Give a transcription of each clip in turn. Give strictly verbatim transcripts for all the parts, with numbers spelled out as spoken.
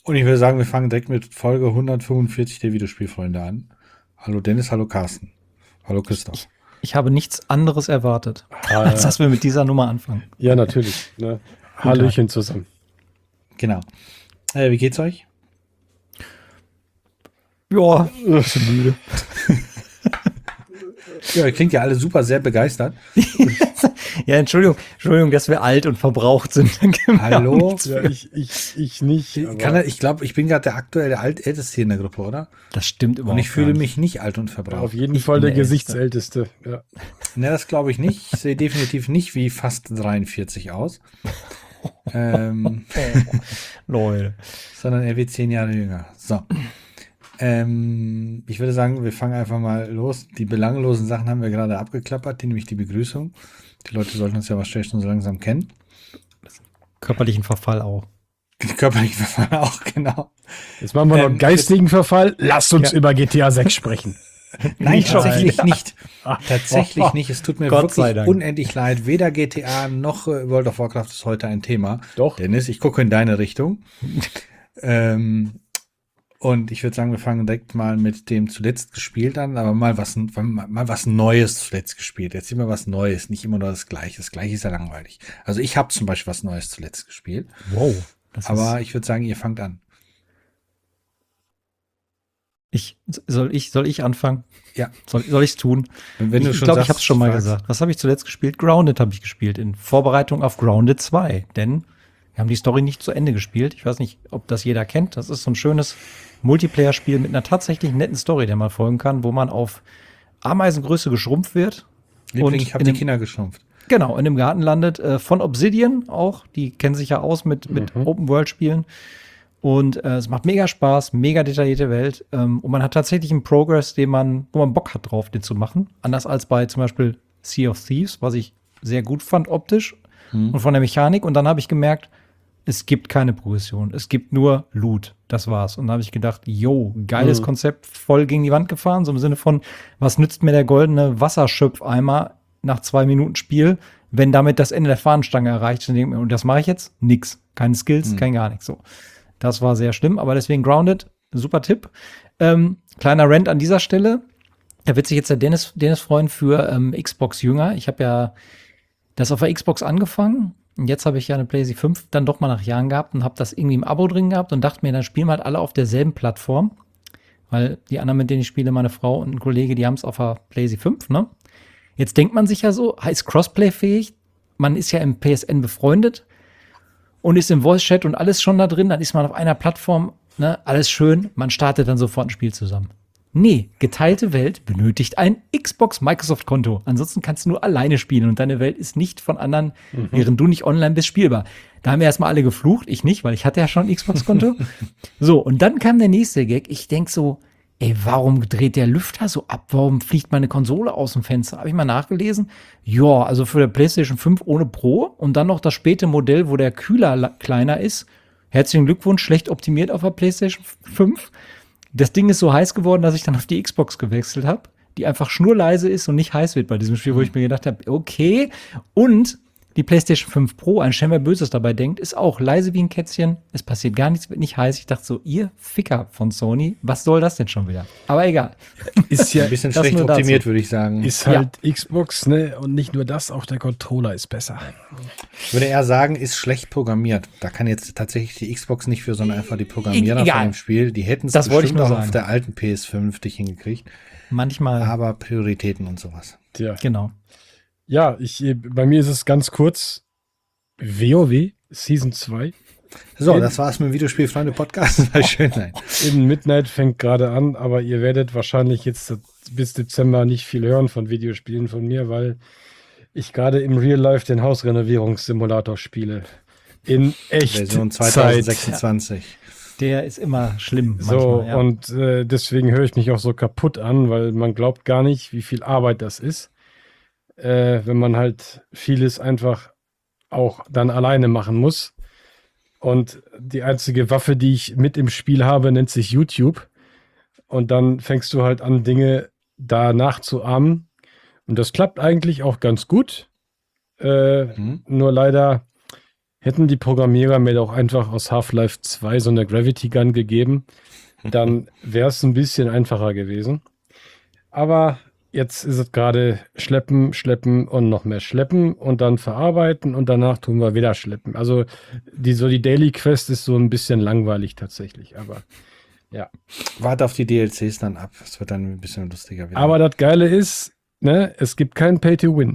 Und ich würde sagen, wir fangen direkt mit Folge hundertfünfundvierzig der Videospielfreunde an. Hallo Dennis, hallo Carsten. Hallo Christoph. Ich, ich habe nichts anderes erwartet, Ah, als dass wir mit dieser Nummer anfangen. Ja, natürlich. Ne? Hallöchen zusammen. Genau. Äh, wie geht's euch? Ja, bisschen müde. Ja, ihr klingt ja alle super sehr begeistert. Ja, Entschuldigung, Entschuldigung, dass wir alt und verbraucht sind. Hallo? Ja, ich, ich, ich nicht. Ich, aber- kann, er- ich glaube, ich bin gerade der aktuelle alt Älteste hier in der Gruppe, oder? Das stimmt überhaupt Und ich fühle gar nicht. mich nicht alt und verbraucht. Auf jeden Ich Fall bin der der Gesichtsälteste. Ja. Ne, das glaube ich nicht. Ich sehe definitiv nicht wie fast dreiundvierzig aus. ähm, Oh, lol. sondern er wird zehn Jahre jünger. So. Ähm, ich würde sagen, wir fangen einfach mal los. Die belanglosen Sachen haben wir gerade abgeklappert, die, nämlich die Begrüßung. Die Leute sollten uns ja wahrscheinlich schon so langsam kennen. Körperlichen Verfall auch. Die körperlichen Verfall auch, genau. Jetzt machen wir Ähm, noch geistigen Verfall. Lasst uns Ja. über G T A sechs sprechen. Nein, Nicht schon tatsächlich wieder. nicht. Tatsächlich nicht. Es tut mir Gott sei wirklich Dank. unendlich leid. Weder G T A noch äh, World of Warcraft ist heute ein Thema. Doch. Dennis, ich gucke in deine Richtung. ähm, und ich würde sagen, wir fangen direkt mal mit dem zuletzt gespielt an, aber mal was, mal, mal was Neues zuletzt gespielt. Jetzt immer was Neues, nicht immer nur das Gleiche. Das Gleiche ist ja langweilig. Also ich habe zum Beispiel was Neues zuletzt gespielt. Wow. Das Aber ist, ich würde sagen, ihr fangt an. ich, soll ich, soll ich anfangen? Ja. Soll, soll ich es tun? Und wenn ich du schon glaube, sagst, ich habe es schon mal fragst- gesagt. Was habe ich zuletzt gespielt? Grounded habe ich gespielt, in Vorbereitung auf Grounded zwei. Denn wir haben die Story nicht zu Ende gespielt. Ich weiß nicht, ob das jeder kennt. Das ist so ein schönes Multiplayer-Spiel mit einer tatsächlich netten Story, der man folgen kann, wo man auf Ameisengröße geschrumpft wird. Liebling, und ich habe in die dem- Kinder geschrumpft. Genau, in dem Garten landet, äh, von Obsidian auch. Die kennen sich ja aus mit, mit Mhm. Open-World-Spielen. Und äh, es macht mega Spaß, mega detaillierte Welt. Ähm, und man hat tatsächlich einen Progress, den man, wo man Bock hat drauf, den zu machen. Anders als bei zum Beispiel Sea of Thieves, was ich sehr gut fand optisch und von der Mechanik. Und dann habe ich gemerkt, es gibt keine Progression. Es gibt nur Loot. Das war's. Und da habe ich gedacht, yo, geiles Mhm. Konzept, voll gegen die Wand gefahren. So im Sinne von, was nützt mir der goldene Wasserschöpfeimer nach zwei Minuten Spiel, wenn damit das Ende der Fahnenstange erreicht ist? Und das mache ich jetzt? Nix. Keine Skills, Mhm. kein gar nichts. So. Das war sehr schlimm, aber deswegen Grounded, super Tipp. Ähm, kleiner Rant an dieser Stelle. Da wird sich jetzt der Dennis, Dennis freuen für ähm, Xbox-Jünger. Ich habe ja das auf der Xbox angefangen. Und jetzt habe ich ja eine PlayStation fünf dann doch mal nach Jahren gehabt und habe das irgendwie im Abo drin gehabt und dachte mir, dann spielen wir halt alle auf derselben Plattform. Weil die anderen, mit denen ich spiele, meine Frau und ein Kollege, die haben es auf der PlayStation fünf, ne? Jetzt denkt man sich ja so, ist Crossplay-fähig? Man ist ja im P S N befreundet und ist im Voice-Chat und alles schon da drin, dann ist man auf einer Plattform, ne, alles schön, man startet dann sofort ein Spiel zusammen. Nee, geteilte Welt benötigt ein Xbox-Microsoft-Konto. Ansonsten kannst du nur alleine spielen und deine Welt ist nicht von anderen, während du nicht online bist, spielbar. Da haben wir erstmal alle geflucht, ich nicht, weil ich hatte ja schon ein Xbox-Konto. So, und dann kam der nächste Gag. Ich denk so, ey, warum dreht der Lüfter so ab? Warum fliegt meine Konsole aus dem Fenster? Habe ich mal nachgelesen. Ja, also für der PlayStation fünf ohne Pro und dann noch das späte Modell, wo der Kühler la- kleiner ist. Herzlichen Glückwunsch, schlecht optimiert auf der PlayStation fünf. Das Ding ist so heiß geworden, dass ich dann auf die Xbox gewechselt habe, die einfach schnurleise ist und nicht heiß wird bei diesem Spiel, wo ich mir gedacht habe, okay. Und die PlayStation fünf Pro, ein Schelm, wer Böses dabei denkt, ist auch leise wie ein Kätzchen. Es passiert gar nichts, wird nicht heiß. Ich dachte so, ihr Ficker von Sony, was soll das denn schon wieder? Aber egal. Ist ja Ein bisschen das schlecht nur dazu. optimiert, würde ich sagen. ist halt Xbox, ne? Und nicht nur das, auch der Controller ist besser. Ich würde eher sagen, ist schlecht programmiert. Da kann jetzt tatsächlich die Xbox nicht für, sondern einfach die Programmierer Egal. von dem Spiel. Die hätten es Das wollte ich bestimmt nur auch auf sagen. der alten P S fünf hingekriegt. Manchmal, Aber Prioritäten und sowas. Tja. genau. Ja, ich, bei mir ist es ganz kurz WoW Season zwei. So, In- das war's mit dem Videospielfreunde-Podcast. War schön sein. In Midnight fängt gerade an, aber ihr werdet wahrscheinlich jetzt bis Dezember nicht viel hören von Videospielen von mir, weil ich gerade im Real Life den Hausrenovierungssimulator spiele. In Version Echtzeit. zwanzig sechsundzwanzig. Der ist immer schlimm. So, manchmal, ja. und äh, deswegen höre ich mich auch so kaputt an, weil man glaubt gar nicht, wie viel Arbeit das ist, äh, wenn man halt vieles einfach auch dann alleine machen muss. Und die einzige Waffe, die ich mit im Spiel habe, nennt sich YouTube. Und dann fängst du halt an, Dinge da nachzuahmen. Und das klappt eigentlich auch ganz gut. Äh, Mhm. Nur leider hätten die Programmierer mir doch einfach aus Half-Life zwei so eine Gravity Gun gegeben, dann wäre es ein bisschen einfacher gewesen. Aber jetzt ist es gerade schleppen, schleppen und noch mehr schleppen und dann verarbeiten und danach tun wir wieder schleppen. Also die, so die Daily Quest ist so ein bisschen langweilig tatsächlich, aber ja. Warte auf die D L Cs dann ab. Es wird dann ein bisschen lustiger wieder. Aber das Geile ist, ne, es gibt keinen Pay-to-Win.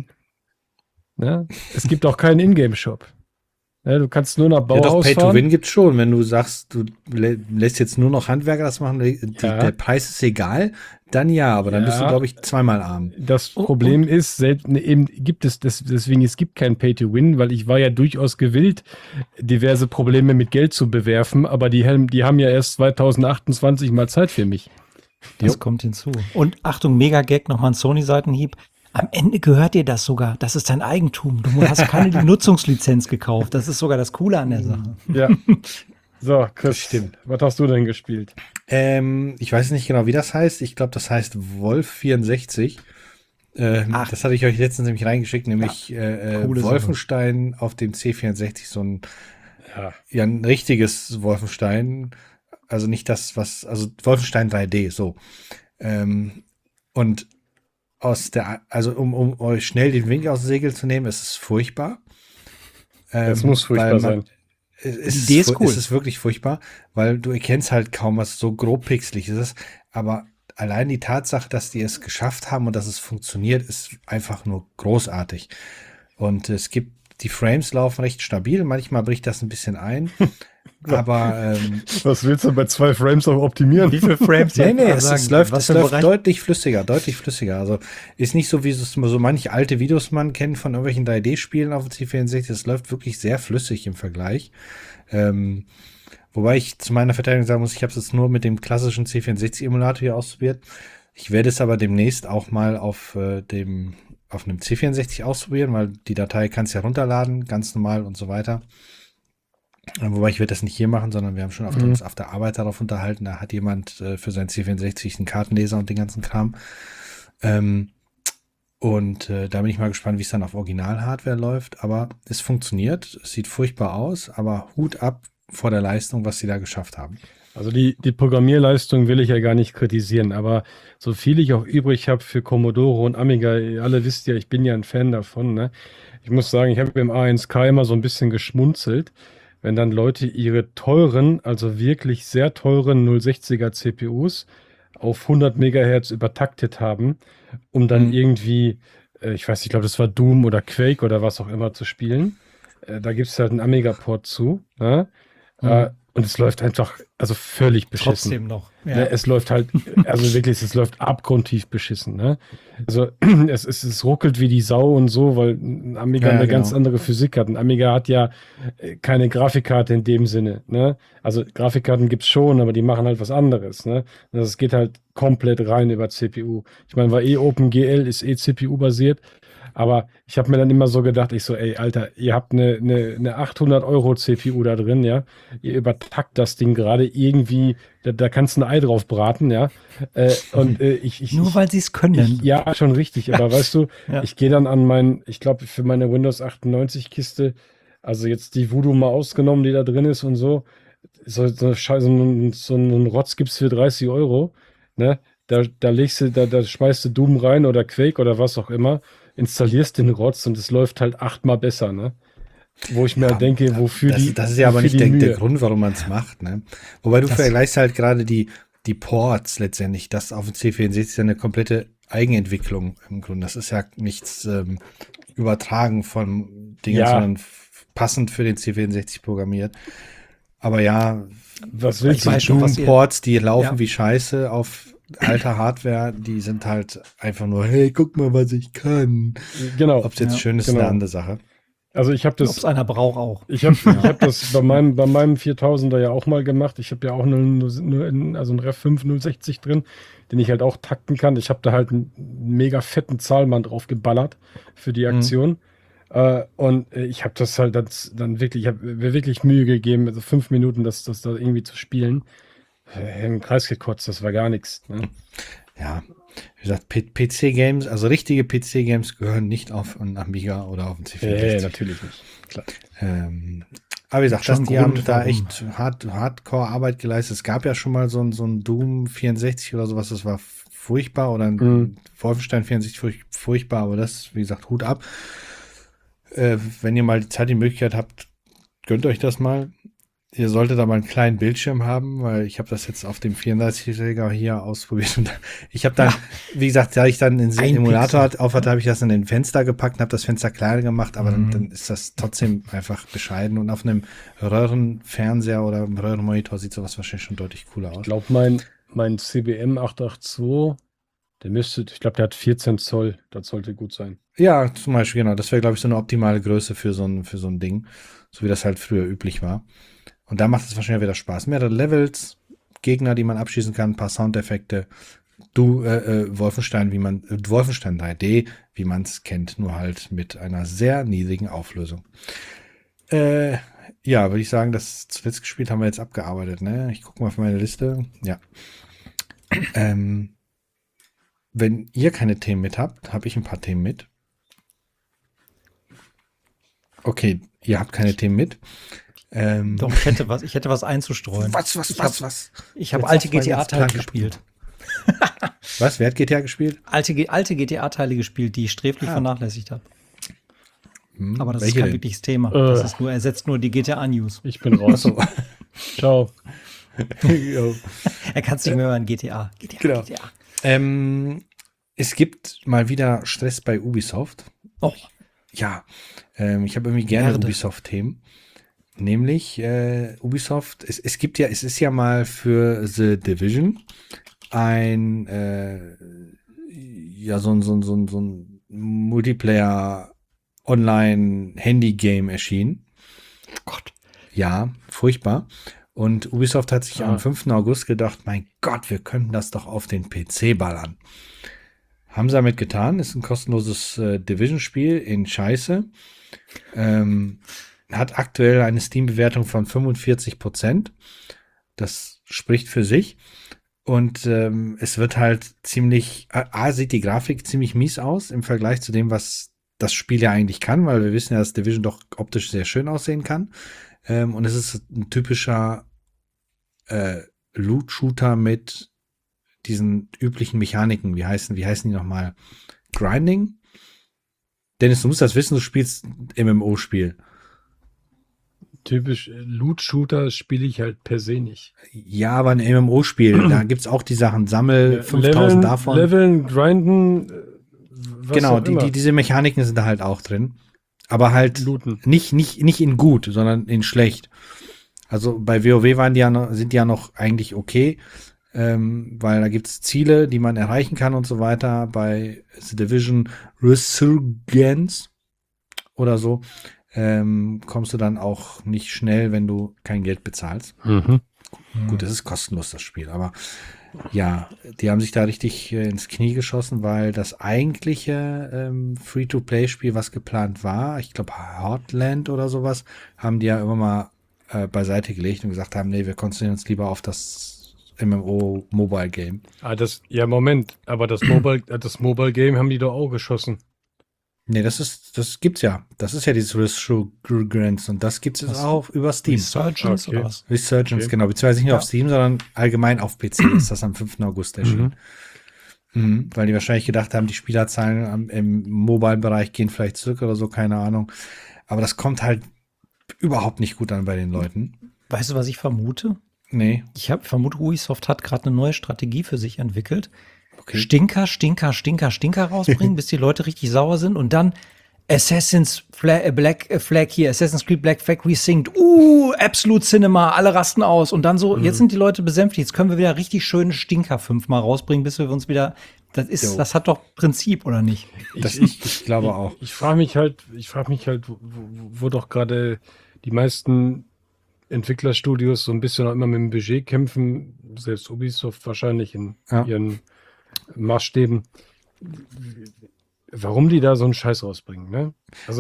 Ne? Es gibt auch keinen Ingame-Shop. Ne, du kannst nur nach Ja, doch, Bauhaus fahren. Pay-to-Win gibt's schon. Wenn du sagst, du lä lässt jetzt nur noch Handwerker das machen, die, Ja. der Preis ist egal, dann ja, aber dann Ja. bist du, glaube ich, zweimal arm. Das Oh, Problem ist, selten, eben gibt es das, deswegen, es gibt kein Pay-to-Win, weil ich war ja durchaus gewillt, diverse Probleme mit Geld zu bewerfen, aber die, haben- die haben ja erst zwanzig achtundzwanzig mal Zeit für mich. Das Jo. kommt hinzu. Und Achtung, Mega-Gag, nochmal ein Sony-Seitenhieb. Am Ende gehört dir das sogar. Das ist dein Eigentum. Du hast keine die Nutzungslizenz gekauft. Das ist sogar das Coole an der Sache. Ja. So, Chris, stimmt. Was hast du denn gespielt? Ähm, ich weiß nicht genau, wie das heißt. Ich glaube, das heißt Wolf vierundsechzig. Ähm, Ach. das hatte ich euch letztens nämlich reingeschickt, nämlich äh, Coole äh, Sache. Wolfenstein auf dem C vierundsechzig, so ein, Ja. ja, ein richtiges Wolfenstein. Also nicht das, was, also Wolfenstein drei D, so. Ähm, und aus der, also um, um euch schnell den Wind aus dem Segel zu nehmen, es ist furchtbar. Ähm, Es muss furchtbar weil sein. Es Die ist, Idee ist fu- cool. Es ist wirklich furchtbar, weil du erkennst halt kaum, was so grob pixelig ist. Aber allein die Tatsache, dass die es geschafft haben und dass es funktioniert, ist einfach nur großartig. Und es gibt, die Frames laufen recht stabil. Manchmal bricht das ein bisschen ein. Aber ähm, Was willst du bei zwei Frames auch optimieren? Wie viele Frames? nee, nee, Mal es, sagen, es läuft, was es für ein läuft Bereich? deutlich flüssiger, deutlich flüssiger. Also ist nicht so, wie es so manche alte Videos man kennt von irgendwelchen drei D-Spielen auf dem C vierundsechzig. Es läuft wirklich sehr flüssig im Vergleich. Ähm, wobei ich zu meiner Verteidigung sagen muss, ich habe es jetzt nur mit dem klassischen C vierundsechzig-Emulator hier ausprobiert. Ich werde es aber demnächst auch mal auf äh, dem auf einem C vierundsechzig ausprobieren, weil die Datei kannst du ja runterladen, ganz normal und so weiter. Äh, Wobei ich werde das nicht hier machen, sondern wir haben schon auf, Mhm. uns auf der Arbeit darauf unterhalten. Da hat jemand äh, für sein C vierundsechzig einen Kartenleser und den ganzen Kram. Ähm, und äh, da bin ich mal gespannt, wie es dann auf Original-Hardware läuft. Aber es funktioniert, es sieht furchtbar aus, aber Hut ab vor der Leistung, was sie da geschafft haben. Also die, die Programmierleistung will ich ja gar nicht kritisieren, aber so viel ich auch übrig habe für Commodore und Amiga, ihr alle wisst ja, ich bin ja ein Fan davon, ne? Ich muss sagen, ich habe im A eins K immer so ein bisschen geschmunzelt, wenn dann Leute ihre teuren, also wirklich sehr teuren null sechziger C P Us auf hundert Megahertz übertaktet haben, um dann Mhm. irgendwie, äh, ich weiß nicht, ich glaube, das war Doom oder Quake oder was auch immer zu spielen. Äh, da gibt es halt einen Amiga-Port zu, ne? Mhm. Äh, und es läuft einfach, also völlig beschissen. Trotzdem noch. Ne, es läuft halt, also wirklich, es läuft abgrundtief beschissen. Ne? Also es, es, es ruckelt wie die Sau und so, weil ein Amiga Ja, ja, eine ganz genau. andere Physik hat. Ein Amiga hat ja äh, keine Grafikkarte in dem Sinne. Ne? Also Grafikkarten gibt's schon, aber die machen halt was anderes. Ne? Also es geht halt komplett rein über C P U. Ich meine, weil eh OpenGL ist eh C P U-basiert. Aber ich habe mir dann immer so gedacht, ich so, ey, Alter, ihr habt eine, eine, eine achthundert Euro C P U da drin, ja. Ihr übertackt das Ding gerade irgendwie, da, da kannst du ein Ei drauf braten, ja. Äh, und äh, ich, ich, Nur ich, weil sie es können. ich, ja, schon richtig, aber weißt du, Ja. ich gehe dann an mein, ich glaube, für meine Windows achtundneunzig Kiste, also jetzt die Voodoo mal ausgenommen, die da drin ist und so, so, so, Scheiße, so, einen- so einen Rotz gibt's für dreißig Euro, ne? Da, da legst du, da, da schmeißt du Doom rein oder Quake oder was auch immer, installierst den Rotz und es läuft halt achtmal besser, ne? Wo ich mir Ja, halt denke, da- wofür das, die. das ist ja aber wofür nicht die der, der Mühe? Grund, warum man es macht. Ne? Wobei du Das- vergleichst halt gerade die, die Ports letztendlich. Das auf dem C vierundsechzig ist ja eine komplette Eigenentwicklung im Grunde. Das ist ja nichts ähm, übertragen von Dingen, Ja. sondern f- passend für den C vierundsechzig programmiert. Aber ja, Was die willst Ich weiß du? schon, was ihr- Doom-Ports, die laufen Ja. wie Scheiße auf alter Hardware, die sind halt einfach nur, hey, guck mal, was ich kann. Genau. Ob es jetzt Ja, schön ist, genau. eine andere Sache. Also ich habe Ob es das, einer braucht auch. ich habe ich hab das bei meinem, bei meinem viertausender ja auch mal gemacht. Ich habe ja auch eine, eine, also einen Rev fünf null sechzig drin, den ich halt auch takten kann. Ich habe da halt einen mega fetten Zahlmann drauf geballert für die Mhm. Aktion. Äh, und äh, ich habe das halt dann, dann wirklich, ich habe mir wirklich Mühe gegeben, also fünf Minuten das, das da irgendwie zu spielen. Äh, Im Kreis gekotzt, das war gar nichts. Ne? Ja, wie gesagt, P C-Games, also richtige P C-Games gehören nicht auf einen Amiga oder auf einen C Ja, vierundsechzig. natürlich nicht. Klar. Ähm, aber wie gesagt, Schon das, die Grund, haben da warum. echt hard, Hardcore-Arbeit geleistet. Es gab ja schon mal so ein, so ein Doom vierundsechzig oder sowas, das war furchtbar, oder ein Mhm. Wolfenstein vierundsechzig furch- furchtbar, aber das, wie gesagt, Hut ab. Äh, wenn ihr mal die Zeit, die Möglichkeit habt, gönnt euch das mal. Ihr solltet aber einen kleinen Bildschirm haben, weil ich habe das jetzt auf dem vierunddreißigjähriger hier ausprobiert. Und ich habe dann, Ja. wie gesagt, da ich dann den Ein Emulator Pixel. auf hatte, habe ich das in den Fenster gepackt und habe das Fenster kleiner gemacht, aber Mhm. dann, dann ist das trotzdem einfach bescheiden. Und auf einem Röhrenfernseher oder einem Röhrenmonitor sieht sowas wahrscheinlich schon deutlich cooler Ich aus. glaube, mein, mein C B M acht acht zwei, der müsste, ich glaube, der hat vierzehn Zoll. Das sollte gut sein. Ja, zum Beispiel, genau. Das wäre, glaube ich, so eine optimale Größe für so ein, für so ein Ding. So wie das halt früher üblich war. Und da macht es wahrscheinlich wieder Spaß. Mehrere Levels, Gegner, die man abschießen kann, ein paar Soundeffekte. Du, äh, äh, Wolfenstein, wie man, äh, Wolfenstein drei D, wie man es kennt, nur halt mit einer sehr niedrigen Auflösung. Äh, ja, würde ich sagen, das zuletzt gespielt haben wir jetzt abgearbeitet, ne? Ich gucke mal auf meine Liste. Ja. ähm, wenn ihr keine Themen mit habt, habe ich ein paar Themen mit. Okay, ihr habt keine Themen mit. Ähm, Doch, ich hätte was, ich hätte was einzustreuen. was, was, ich was, hab, was? Ich habe Jetzt alte sag's mal ganz G T A-Teile klar. gespielt. Was? Wer hat G T A gespielt? Alte, G- alte G T A-Teile gespielt, die ich sträflich Ah. vernachlässigt habe. Hm, Aber das welche ist kein denn? wirkliches Thema. Äh. Das ist nur, ersetzt nur die G T A-News. Ich bin raus. Achso. Ciao. Er kann es nicht mehr hören, G T A. G T A, Genau. G T A. ähm, es gibt mal wieder Stress bei Ubisoft. Oh, Ja, ähm, ich habe irgendwie gerne Erde. Ubisoft-Themen. Nämlich äh, Ubisoft, es, es gibt ja, es ist ja mal für The Division ein äh, ja so ein so ein so ein, so ein Multiplayer Online Handy Game erschienen. Gott. Ja, furchtbar. Und Ubisoft hat sich Ah. am fünften August gedacht, mein Gott, wir könnten das doch auf den P C ballern. Haben sie damit getan. Ist ein kostenloses äh, Division-Spiel in Scheiße. Ähm, hat aktuell eine Steam-Bewertung von fünfundvierzig Prozent. Das spricht für sich. Und ähm, es wird halt ziemlich, A, A, sieht die Grafik ziemlich mies aus im Vergleich zu dem, was das Spiel ja eigentlich kann, weil wir wissen ja, dass Division doch optisch sehr schön aussehen kann. Ähm, und es ist ein typischer äh, Loot-Shooter mit diesen üblichen Mechaniken. Wie heißen, wie heißen die nochmal? Grinding? Dennis, du musst das wissen, du spielst ein M M O-Spiel. Typisch äh, Loot-Shooter spiele ich halt per se nicht. Ja, aber ein M M O-Spiel, da gibt's auch die Sachen, sammel fünftausend Leveln, davon. Leveln, grinden, äh, was Genau, auch die, immer. die, diese Mechaniken sind da halt auch drin. Aber halt Looten. nicht, nicht, nicht in gut, sondern in schlecht. Also bei WoW waren die ja noch, sind die ja noch eigentlich okay, ähm, weil da gibt's Ziele, die man erreichen kann und so weiter. Bei The Division Resurgence oder so ähm, kommst du dann auch nicht schnell, wenn du kein Geld bezahlst. Mhm. Gut, es ist kostenlos, das Spiel, aber ja, die haben sich da richtig äh, ins Knie geschossen, weil das eigentliche ähm, Free-to-Play-Spiel, was geplant war, ich glaube Heartland oder sowas, haben die ja immer mal äh, beiseite gelegt und gesagt haben, nee, wir konzentrieren uns lieber auf das M M O-Mobile-Game. Ah, das, ja, Moment, aber das Mobile, äh, das Mobile Game haben die doch auch geschossen. Nee, das ist, das gibt's ja. Das ist ja dieses Resurgence und das gibt's jetzt Was? auch über Steam. Resurgence Okay. oder was? Resurgence, Okay. genau. Beziehungsweise nicht nur Ja. auf Steam, sondern allgemein auf P C ist das am fünften August erschienen. Mhm, weil die wahrscheinlich gedacht haben, die Spielerzahlen am, im Mobile-Bereich gehen vielleicht zurück oder so, keine Ahnung. Aber das kommt halt überhaupt nicht gut an bei den Leuten. Weißt du, was ich vermute? Nee, Ich habe vermute, Ubisoft hat gerade eine neue Strategie für sich entwickelt. okay. Stinker, Stinker, Stinker, Stinker rausbringen, bis die Leute richtig sauer sind und dann Assassin's Flag, äh, Black äh, Flag hier, Assassin's Creed Black Flag resingt. Uh, Absolute Cinema, alle rasten aus und dann so, jetzt sind die Leute besänftigt, jetzt können wir wieder richtig schöne Stinker fünfmal rausbringen, bis wir uns wieder, das ist, Jo. das hat doch Prinzip, oder nicht? Das, ich, ich glaube auch. Ich frage mich halt, ich frage mich halt, wo, wo, wo doch gerade die meisten Entwicklerstudios so ein bisschen auch immer mit dem Budget kämpfen, selbst Ubisoft wahrscheinlich in Ja. ihren Maßstäben. Warum die da so einen Scheiß rausbringen, ne? Also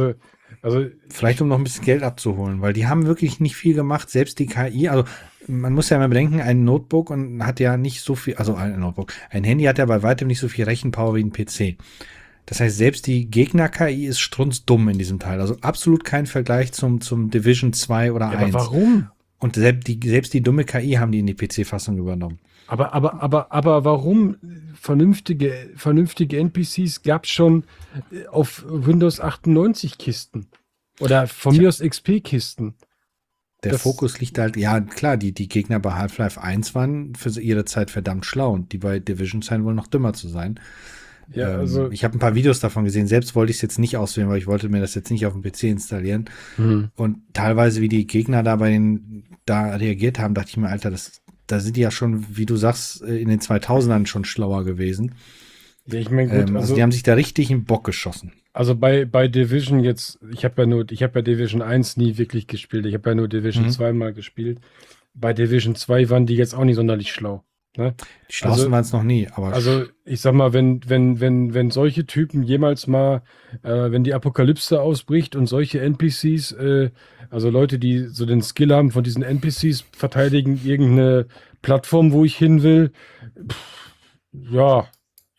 Also Vielleicht um noch ein bisschen Geld abzuholen, weil die haben wirklich nicht viel gemacht, selbst die K I, also man muss ja mal bedenken, ein Notebook und hat ja nicht so viel, also ein Notebook, ein Handy hat ja bei weitem nicht so viel Rechenpower wie ein P C. Das heißt, selbst die Gegner-K I ist strunzdumm in diesem Teil. Also absolut kein Vergleich zum, zum Division zwei oder ja, eins. aber warum? Und selbst die, selbst die dumme K I haben die in die P C-Fassung übernommen. Aber, aber, aber, aber warum vernünftige, vernünftige N P Cs gab es schon auf Windows achtundneunzig Kisten? Oder von Tja. mir aus X P-Kisten? Der Das- Fokus liegt halt, ja klar, die, die Gegner bei Half-Life eins waren für ihre Zeit verdammt schlau und die bei Division scheinen wohl noch dümmer zu sein. Ja, ähm, also. ich habe ein paar Videos davon gesehen, selbst wollte ich es jetzt nicht auswählen, weil ich wollte mir das jetzt nicht auf dem P C installieren. Hm. Und teilweise, wie die Gegner da bei den, da reagiert haben, dachte ich mir, Alter, das, da sind die ja schon, wie du sagst, in den zweitausendern schon schlauer gewesen. Ja, ich meine, gut, Ähm, also, also, die haben sich da richtig in den Bock geschossen. also bei, bei Division jetzt, ich habe ja nur, ich habe ja Division eins nie wirklich gespielt. Ich habe ja nur Division Mhm. zwei mal gespielt. Bei Division zwei waren die jetzt auch nicht sonderlich schlau. Ne? Die Schlausten Also- waren es noch nie, aber Also ich sag mal, wenn, wenn, wenn, wenn solche Typen jemals mal, äh, wenn die Apokalypse ausbricht und solche N P Cs, äh, also Leute, die so den Skill haben von diesen N P Cs, verteidigen irgendeine Plattform, wo ich hin will, pff, ja,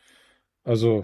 also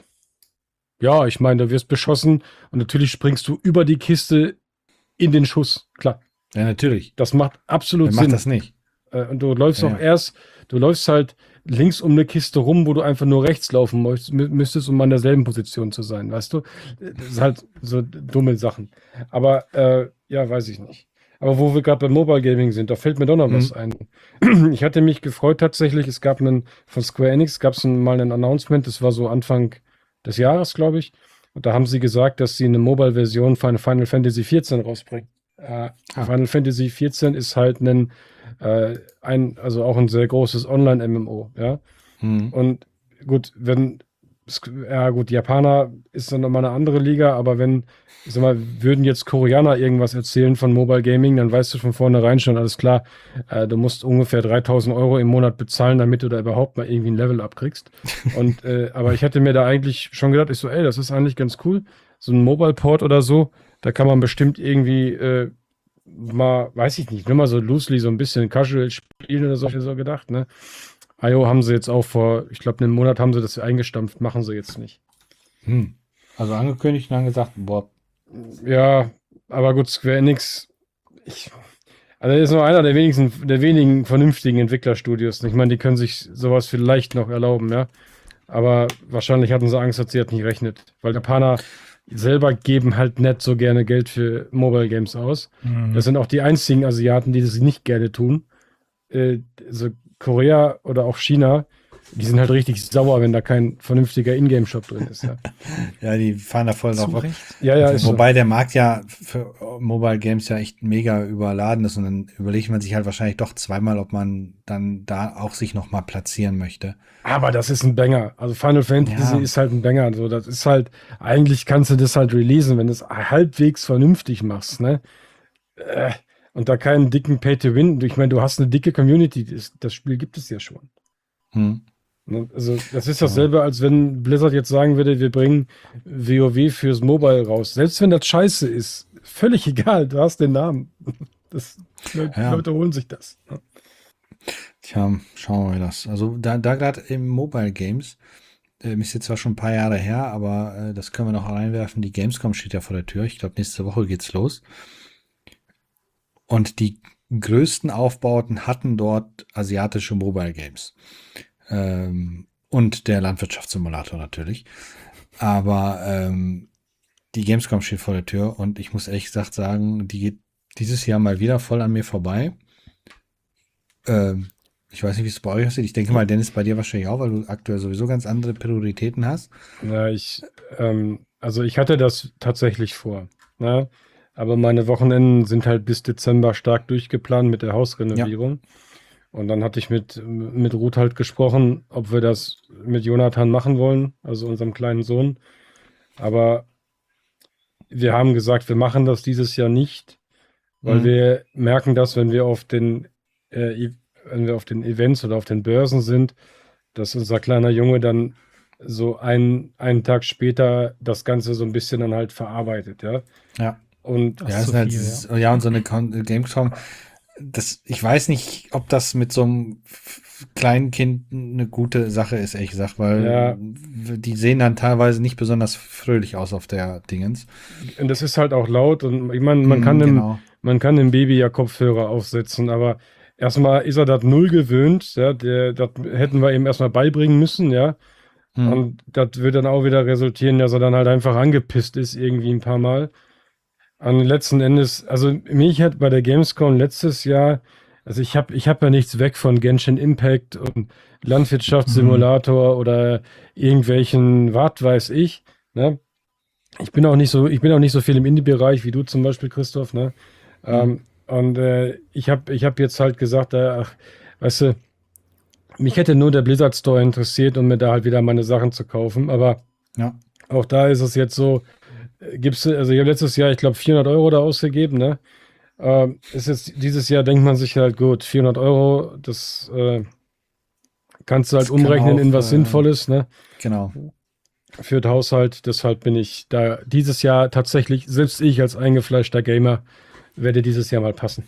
ja, ich meine, du wirst beschossen und natürlich springst du über die Kiste in den Schuss, klar. ja, natürlich. Das macht absolut Wer Sinn. macht das nicht? Äh, Und du läufst Ja, auch ja. erst, du läufst halt links um eine Kiste rum, wo du einfach nur rechts laufen möchtest, mü- müsstest, um an derselben Position zu sein, weißt du? Das ist halt so dumme Sachen. Aber äh, ja, weiß ich nicht. Aber wo wir gerade beim Mobile Gaming sind, da fällt mir doch noch Mhm. was ein. Ich hatte mich gefreut tatsächlich, es gab einen, von Square Enix gab es mal ein Announcement, das war so Anfang des Jahres, glaube ich. Und da haben sie gesagt, dass sie eine Mobile-Version von Final Fantasy vierzehn rausbringen. Äh, Ah. Final Fantasy vierzehn ist halt ein, äh, ein, also auch ein sehr großes Online-M M O, ja. Hm. Und gut, wenn, ja gut, Japaner ist dann nochmal eine andere Liga, aber wenn, ich sag mal, würden jetzt Koreaner irgendwas erzählen von Mobile Gaming, dann weißt du von vornherein schon, alles klar, äh, du musst ungefähr dreitausend Euro im Monat bezahlen, damit du da überhaupt mal irgendwie ein Level abkriegst. Und, äh, aber ich hatte mir da eigentlich schon gedacht, ich so, ey, das ist eigentlich ganz cool, so ein Mobile Port oder so, da kann man bestimmt irgendwie, äh, mal, weiß ich nicht, nur mal so loosely so ein bisschen casual spielen oder so, hab ich so gedacht, ne? I O haben sie jetzt auch vor, ich glaube, einen Monat haben sie das eingestampft, machen sie jetzt nicht. Hm. Also angekündigt und dann gesagt, boah, Ja, aber gut, Square Enix, ich, also das ist nur einer der wenigsten, der wenigen vernünftigen Entwicklerstudios. Ich meine, die können sich sowas vielleicht noch erlauben, ja. Aber wahrscheinlich hatten sie Angst, dass sie das nicht rechnet. Weil Japaner selber geben halt nicht so gerne Geld für Mobile Games aus. Mhm. Das sind auch die einzigen Asiaten, die das nicht gerne tun. Äh, also Korea oder auch China, die sind halt richtig sauer, wenn da kein vernünftiger Ingame-Shop drin ist. Ja, ja, die fahren da voll drauf Zu ab. Recht. ja, ja ist so. Wobei der Markt ja für Mobile Games ja echt mega überladen ist und dann überlegt man sich halt wahrscheinlich doch zweimal, ob man dann da auch sich noch mal platzieren möchte. Aber das ist ein Banger. Also Final Fantasy Ja. ist halt ein Banger. So, das ist halt, eigentlich kannst du das halt releasen, wenn du es halbwegs vernünftig machst, ne? Äh, und da keinen dicken Pay-to-Win. Ich meine, du hast eine dicke Community. Das, das Spiel gibt es ja schon. Hm. Ne? Also, das ist dasselbe, als wenn Blizzard jetzt sagen würde, wir bringen WoW fürs Mobile raus. Selbst wenn das scheiße ist, völlig egal, du hast den Namen. Das, die Ja. Leute holen sich das. Ne? Tja, schauen wir das. Also da, da gerade im Mobile Games, äh, ist jetzt zwar schon ein paar Jahre her, aber äh, das können wir noch reinwerfen. Die Gamescom steht ja vor der Tür. Ich glaube, nächste Woche geht's los. Und die größten Aufbauten hatten dort asiatische Mobile Games. Ähm, und der Landwirtschaftssimulator natürlich. Aber ähm, die Gamescom steht vor der Tür und ich muss ehrlich gesagt sagen, die geht dieses Jahr mal wieder voll an mir vorbei. Ähm, ich weiß nicht, wie es bei euch aussieht. Ich denke mal, Dennis, bei dir wahrscheinlich auch, weil du aktuell sowieso ganz andere Prioritäten hast. Ja, ich, ähm, also ich hatte das tatsächlich vor, ne? Aber meine Wochenenden sind halt bis Dezember stark durchgeplant mit der Hausrenovierung. Und dann hatte ich mit, mit Ruth halt gesprochen, ob wir das mit Jonathan machen wollen, also unserem kleinen Sohn. Aber wir haben gesagt, wir machen das dieses Jahr nicht, weil Mhm. wir merken, dass wenn wir auf den, äh, wenn wir auf den Events oder auf den Börsen sind, dass unser kleiner Junge dann so einen, einen Tag später das Ganze so ein bisschen dann halt verarbeitet, ja. Ja. Und Das Ja, ist ist zu halt, viel, dieses- ja, und so eine Con- Gamescom, das, ich weiß nicht, ob das mit so einem f- kleinen Kind eine gute Sache ist, ehrlich gesagt, weil Ja. die sehen dann teilweise nicht besonders fröhlich aus auf der Dingens. Und das ist halt auch laut und ich meine, man Mhm, kann dem, genau. man kann dem Baby ja Kopfhörer aufsetzen, aber erstmal ist er das null gewöhnt, ja, der, das hätten wir ihm erstmal beibringen müssen, ja. Mhm. Und das wird dann auch wieder resultieren, dass er dann halt einfach angepisst ist, irgendwie ein paar Mal. Und letzten Endes, also mich hat bei der Gamescom letztes Jahr, also ich habe ich hab ja nichts weg von Genshin Impact und Landwirtschaftssimulator oder irgendwelchen, was weiß ich, ne? Ich bin auch nicht so, ich bin auch nicht so viel im Indie-Bereich wie du zum Beispiel, Christoph, ne? Ähm, und äh, ich habe ich hab jetzt halt gesagt, äh, ach, weißt du, mich hätte nur der Blizzard Store interessiert, um mir da halt wieder meine Sachen zu kaufen. Aber Ja. auch da ist es jetzt so, äh, gibt's, also ich habe letztes Jahr, ich glaube, vierhundert Euro da ausgegeben, ne? Ähm, ist jetzt, dieses Jahr denkt man sich halt, gut, vierhundert Euro, das äh, kannst du halt Das kann umrechnen auch, in was äh, Sinnvolles, ne? Genau. Für den Haushalt. Deshalb bin ich da dieses Jahr tatsächlich, selbst ich als eingefleischter Gamer, werde dieses Jahr mal passen.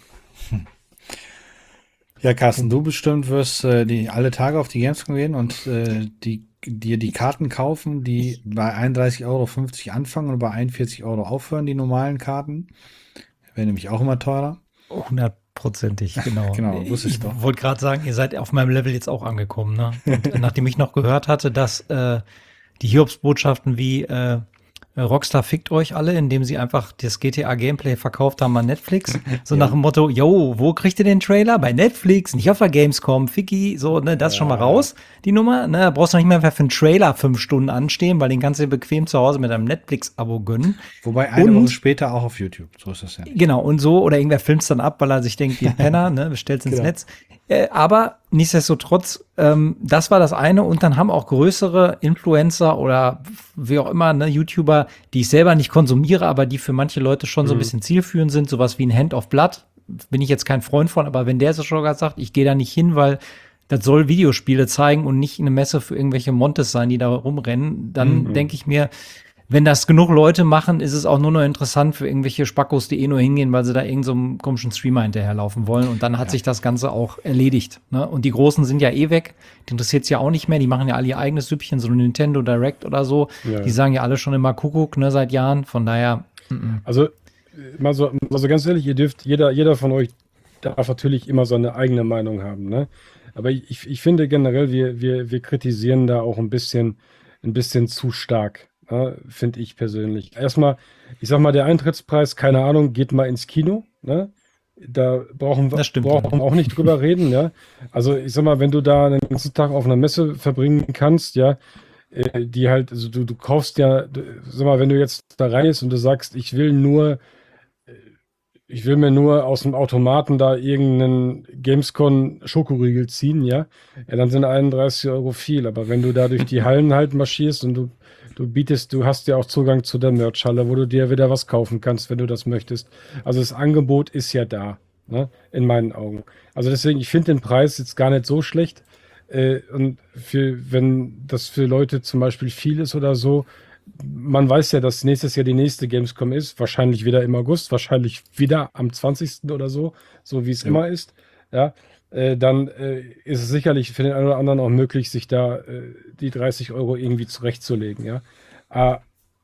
Ja, Carsten, du bestimmt wirst äh, die alle Tage auf die Gamescom gehen und äh, die, dir die Karten kaufen, die bei einunddreißig Euro fünfzig anfangen und bei einundvierzig Euro aufhören, die normalen Karten. Werden nämlich auch immer teurer. Hundertprozentig, genau. Genau, wusste ich ich doch. wollte gerade sagen, ihr seid auf meinem Level jetzt auch angekommen. Ne? Und nachdem ich noch gehört hatte, dass äh, die Hiobsbotschaften wie äh, Rockstar fickt euch alle, indem sie einfach das G T A-Gameplay verkauft haben an Netflix. So nach dem Motto, yo, wo kriegt ihr den Trailer? Bei Netflix, nicht auf der Gamescom, Ficky, so, ne, das ist schon mal raus, die Nummer. Ne, brauchst du nicht mehr für einen Trailer fünf Stunden anstehen, weil den kannst du dir bequem zu Hause mit einem Netflix-Abo gönnen. Wobei eine Und- Woche später auch auf YouTube. So ist das ja. Genau, und so, oder irgendwer filmt's dann ab, weil er sich denkt, ihr Penner, ne, bestellt's ins Genau. Netz. Äh, aber nichtsdestotrotz, ähm, das war das eine. Und dann haben auch größere Influencer oder wie auch immer, ne, YouTuber, die ich selber nicht konsumiere, aber die für manche Leute schon so ein bisschen zielführend sind, sowas wie ein Hand of Blood. Bin ich jetzt kein Freund von, aber wenn der so schon gerade sagt, ich gehe da nicht hin, weil das soll Videospiele zeigen und nicht eine Messe für irgendwelche Montes sein, die da rumrennen, dann denke ich mir, wenn das genug Leute machen, ist es auch nur noch interessant für irgendwelche Spackos, die eh nur hingehen, weil sie da irgendeinem so einem komischen Streamer hinterherlaufen wollen. Und dann hat sich das Ganze auch erledigt. Ne? Und die Großen sind ja eh weg. Die interessiert's ja auch nicht mehr. Die machen ja alle ihr eigenes Süppchen, so ein Nintendo Direct oder so. Ja. Die sagen ja alle schon immer Kuckuck, ne, seit Jahren. Von daher, Also, mal so, also ganz ehrlich, ihr dürft, jeder, jeder von euch darf natürlich immer seine eigene Meinung haben, ne? Aber ich, ich finde generell, wir, wir, wir kritisieren da auch ein bisschen, ein bisschen zu stark, ne? Finde ich persönlich. Erstmal, ich sag mal, der Eintrittspreis, keine Ahnung, geht mal ins Kino, ne? Da brauchen wir, Das stimmt, brauchen ja. wir auch nicht drüber reden, ja. Also ich sag mal, wenn du da den ganzen Tag auf einer Messe verbringen kannst, ja, äh, die halt, also du, du kaufst ja, du, sag mal, wenn du jetzt da reingehst und du sagst, ich will nur, äh, ich will mir nur aus dem Automaten da irgendeinen Gamescom Schokoriegel ziehen, ja, ja, dann sind einunddreißig Euro viel. Aber wenn du da durch die Hallen halt marschierst und du, du bietest, du hast ja auch Zugang zu der Merchhalle, wo du dir wieder was kaufen kannst, wenn du das möchtest. Also das Angebot ist ja da, ne, in meinen Augen. Also deswegen, ich finde den Preis jetzt gar nicht so schlecht. Äh, und für, wenn das für Leute zum Beispiel viel ist oder so, man weiß ja, dass nächstes Jahr die nächste Gamescom ist, wahrscheinlich wieder im August, wahrscheinlich wieder am zwanzigsten oder so, so wie es immer ist, ja, äh, dann äh, ist es sicherlich für den einen oder anderen auch möglich, sich da äh, die dreißig Euro irgendwie zurechtzulegen, ja. Ah,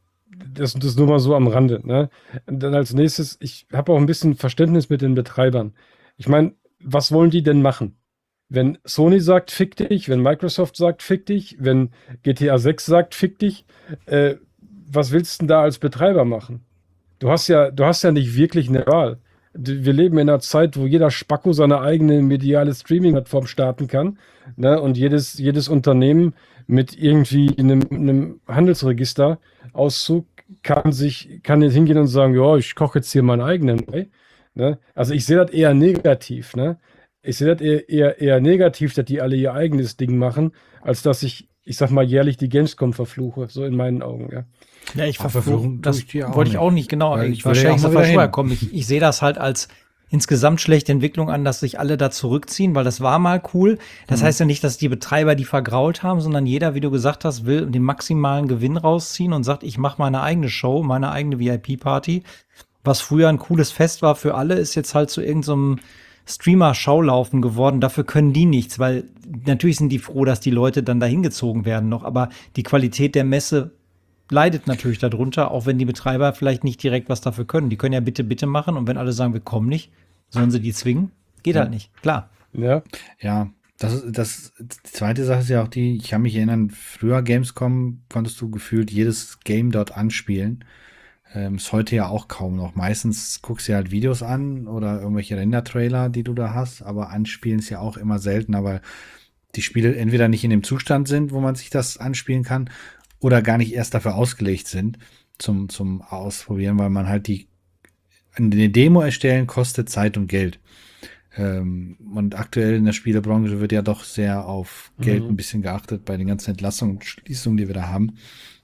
das, das nur mal so am Rande, ne? Und dann als nächstes, ich habe auch ein bisschen Verständnis mit den Betreibern. Ich meine, was wollen die denn machen? Wenn Sony sagt, fick dich, wenn Microsoft sagt, fick dich, wenn G T A sechs sagt, fick dich, äh, was willst du denn da als Betreiber machen? Du hast ja, du hast ja nicht wirklich eine Wahl. Du- Wir leben in einer Zeit, wo jeder Spacko seine eigene mediale Streaming-Plattform starten kann, ne? Und jedes, jedes Unternehmen mit irgendwie einem, einem Handelsregisterauszug kann sich, kann jetzt hingehen und sagen, ja, ich koche jetzt hier meinen eigenen Brei, ne? Also ich sehe das eher negativ, ne? Ich sehe das eher, eher, eher negativ, dass die alle ihr eigenes Ding machen, als dass ich, ich sag mal, jährlich die Gamescom verfluche, so in meinen Augen, ja. ja, ich Ach, verfluche, verfluchen das tue ich die auch wollte ich nicht. auch nicht, genau. Weil Ich ich war will ja auch schlecht mal wieder vorher hin. kommen. Ich, ich sehe das halt als insgesamt schlechte Entwicklung an, dass sich alle da zurückziehen, weil das war mal cool. Das heißt ja nicht, dass die Betreiber die vergrault haben, sondern jeder, wie du gesagt hast, will den maximalen Gewinn rausziehen und sagt, ich mache meine eigene Show, meine eigene V I P-Party. was früher ein cooles Fest war für alle, ist jetzt halt zu irgendeinem Streamer-Schaulaufen geworden. Dafür können die nichts, weil natürlich sind die froh, dass die Leute dann dahin gezogen werden noch, aber die Qualität der Messe leidet natürlich darunter, auch wenn die Betreiber vielleicht nicht direkt was dafür können. Die können ja bitte, bitte machen und wenn alle sagen, wir kommen nicht, sollen sie die zwingen? Geht Ja. halt nicht, klar. Ja, Ja, das ist, das, die zweite Sache ist ja auch die, ich kann mich erinnern, früher Gamescom konntest du gefühlt jedes Game dort anspielen. Ähm, ist heute ja auch kaum noch. Meistens guckst du dir halt Videos an oder irgendwelche Render-Trailer, die du da hast, aber anspielen ist ja auch immer seltener, weil die Spiele entweder nicht in dem Zustand sind, wo man sich das anspielen kann, oder gar nicht erst dafür ausgelegt sind zum, zum Ausprobieren, weil man halt die, eine Demo erstellen kostet Zeit und Geld. Ähm, und aktuell in der Spielebranche wird ja doch sehr auf Geld Mhm. ein bisschen geachtet bei den ganzen Entlassungen und Schließungen, die wir da haben.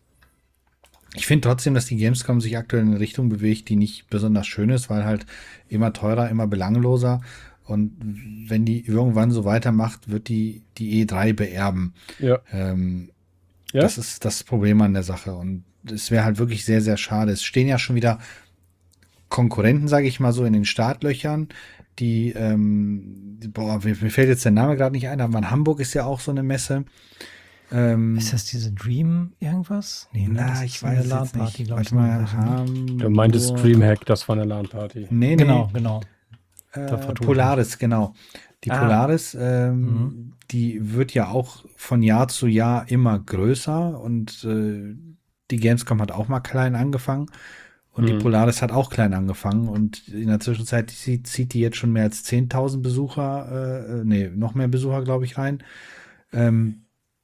Ich finde trotzdem, dass die Gamescom sich aktuell in eine Richtung bewegt, die nicht besonders schön ist, weil halt immer teurer, immer belangloser. Und wenn die irgendwann so weitermacht, wird die die E drei beerben. ja, Ähm, ja. Das ist das Problem an der Sache. Und es wäre halt wirklich sehr, sehr schade. Es stehen ja schon wieder Konkurrenten, sage ich mal so, in den Startlöchern, die, ähm, die- boah, mir, mir fällt jetzt der Name gerade nicht ein, aber in Hamburg ist ja auch so eine Messe. Ähm, Ist das diese Dream irgendwas? Nee, ne, na, das ich ist eine weiß es jetzt LAN-Party, nicht. glaub ich, Warte mal, ne? Hamburg. Du meintest Dreamhack, das war eine LAN-Party. Nee, nee. Genau, genau. Äh, Da vertue ich Polaris, genau. Die Ah. Polaris, ähm, Mhm. die wird ja auch von Jahr zu Jahr immer größer und äh, die Gamescom hat auch mal klein angefangen und die Mhm. Polaris hat auch klein angefangen und in der Zwischenzeit zieht, zieht die jetzt schon mehr als zehntausend Besucher, äh, nee, noch mehr Besucher, glaube ich, rein. Ähm,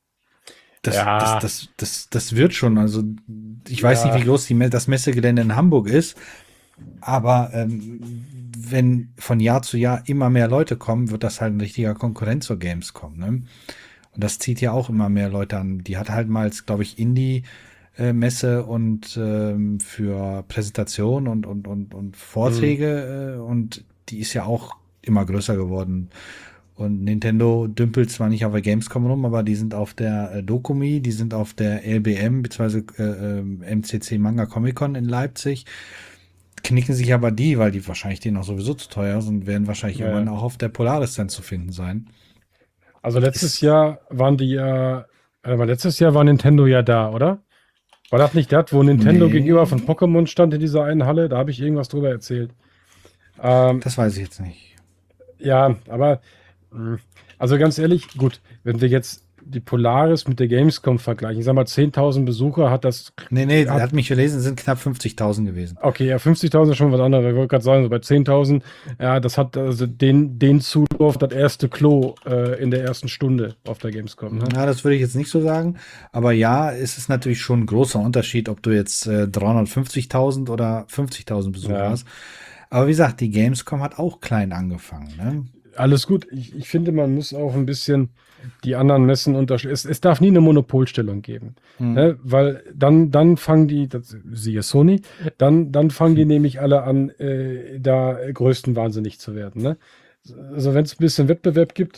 das, Ja. das, das, das, das wird schon, also ich weiß Ja. nicht, wie groß die, Me- das Messegelände in Hamburg ist, aber ähm, wenn von Jahr zu Jahr immer mehr Leute kommen, wird das halt ein richtiger Konkurrent zur Gamescom. Ne? Und das zieht ja auch immer mehr Leute an. Die hat halt mal, glaube ich, Indie-Messe und ähm, für Präsentation und, und, und, und Vorträge äh, und die ist ja auch immer größer geworden. Und Nintendo dümpelt zwar nicht auf der Gamescom rum, aber die sind auf der äh, Dokumi, die sind auf der L B M bzw. Äh, ähm, M C C Manga Comic Con in Leipzig. Knicken sich aber die, weil die wahrscheinlich denen auch sowieso zu teuer sind, werden wahrscheinlich Ja, irgendwann ja. auch auf der Polaris dann zu finden sein. Also letztes Jahr waren die ja, aber letztes Jahr war Nintendo ja da, oder? War das nicht das, wo Nintendo Nee. gegenüber von Pokémon stand in dieser einen Halle? Da habe ich irgendwas drüber erzählt. Ähm, Das weiß ich jetzt nicht. ja, aber mh, also ganz ehrlich, gut, wenn wir jetzt die Polaris mit der Gamescom vergleichen, ich sag mal zehntausend Besucher hat das, Nee, nee, Hat- hat mich gelesen, sind knapp fünfzigtausend gewesen. okay, ja, fünfzigtausend ist schon was anderes. Ich wollte gerade sagen, so bei zehntausend, ja, das hat also den, den Zulauf, das erste Klo äh, in der ersten Stunde auf der Gamescom. Ne? Na, das würde ich jetzt nicht so sagen. Aber ja, es ist natürlich schon ein großer Unterschied, ob du jetzt äh, dreihundertfünfzigtausend oder fünfzigtausend Besucher Ja. hast. Aber wie gesagt, die Gamescom hat auch klein angefangen. Ne? Alles gut. Ich, ich finde, man muss auch ein bisschen die anderen Messen unterscheiden. Es, es darf nie eine Monopolstellung geben. Hm. Ne? Weil dann, dann fangen die, das, siehe Sony, dann, dann fangen die nämlich alle an, äh, da größten wahnsinnig zu werden. Ne? Also wenn es ein bisschen Wettbewerb gibt,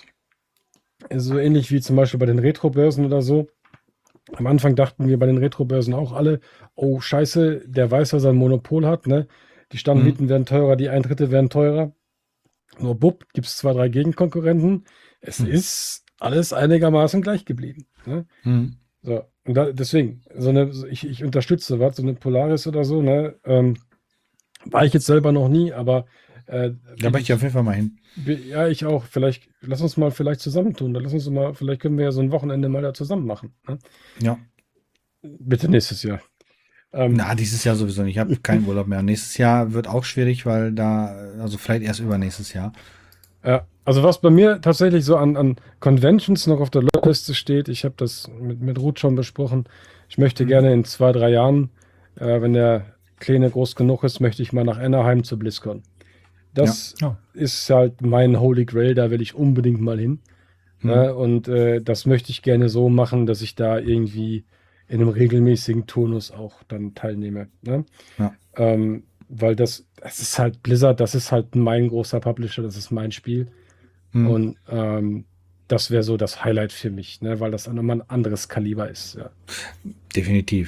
so ähnlich wie zum Beispiel bei den Retro-Börsen oder so. Am Anfang dachten wir bei den Retro-Börsen auch alle, oh Scheiße, der weiß, dass er ein Monopol hat. Ne? Die Stammmieten werden teurer, die Eintritte werden teurer. Nur bupp, gibt es zwei, drei Gegenkonkurrenten. Es Hm. ist alles einigermaßen gleich geblieben. Ne? Hm. So, und da, deswegen, so eine, so ich, ich unterstütze was, so eine Polaris oder so, ne? Ähm, war ich jetzt selber noch nie, aber äh, Da möchte ich auf jeden Fall mal hin. ja, ich auch. Vielleicht, lass uns mal vielleicht zusammentun. Dann lass uns mal, vielleicht können wir ja so ein Wochenende mal da zusammen machen. Ne? Ja. Bitte nächstes Jahr. Ähm, Na, dieses Jahr sowieso nicht. Ich habe keinen Urlaub mehr. Nächstes Jahr wird auch schwierig, weil da, also vielleicht erst übernächstes Jahr. Ja, also was bei mir tatsächlich so an, an Conventions noch auf der Liste steht, ich habe das mit, mit Ruth schon besprochen. Ich möchte Mhm. gerne in zwei, drei Jahren, äh, wenn der Kleine groß genug ist, möchte ich mal nach Anaheim zur BlizzCon. Das Ja. ist halt mein Holy Grail, da will ich unbedingt mal hin. Mhm. Ne? Und äh, das möchte ich gerne so machen, dass ich da irgendwie in einem regelmäßigen Turnus auch dann teilnehme. Ne? Ja. Ähm, weil das, das ist halt Blizzard, das ist halt mein großer Publisher, das ist mein Spiel. Hm. Und ähm, das wäre so das Highlight für mich, ne? Weil das nochmal ein anderes Kaliber ist. Ja. Definitiv.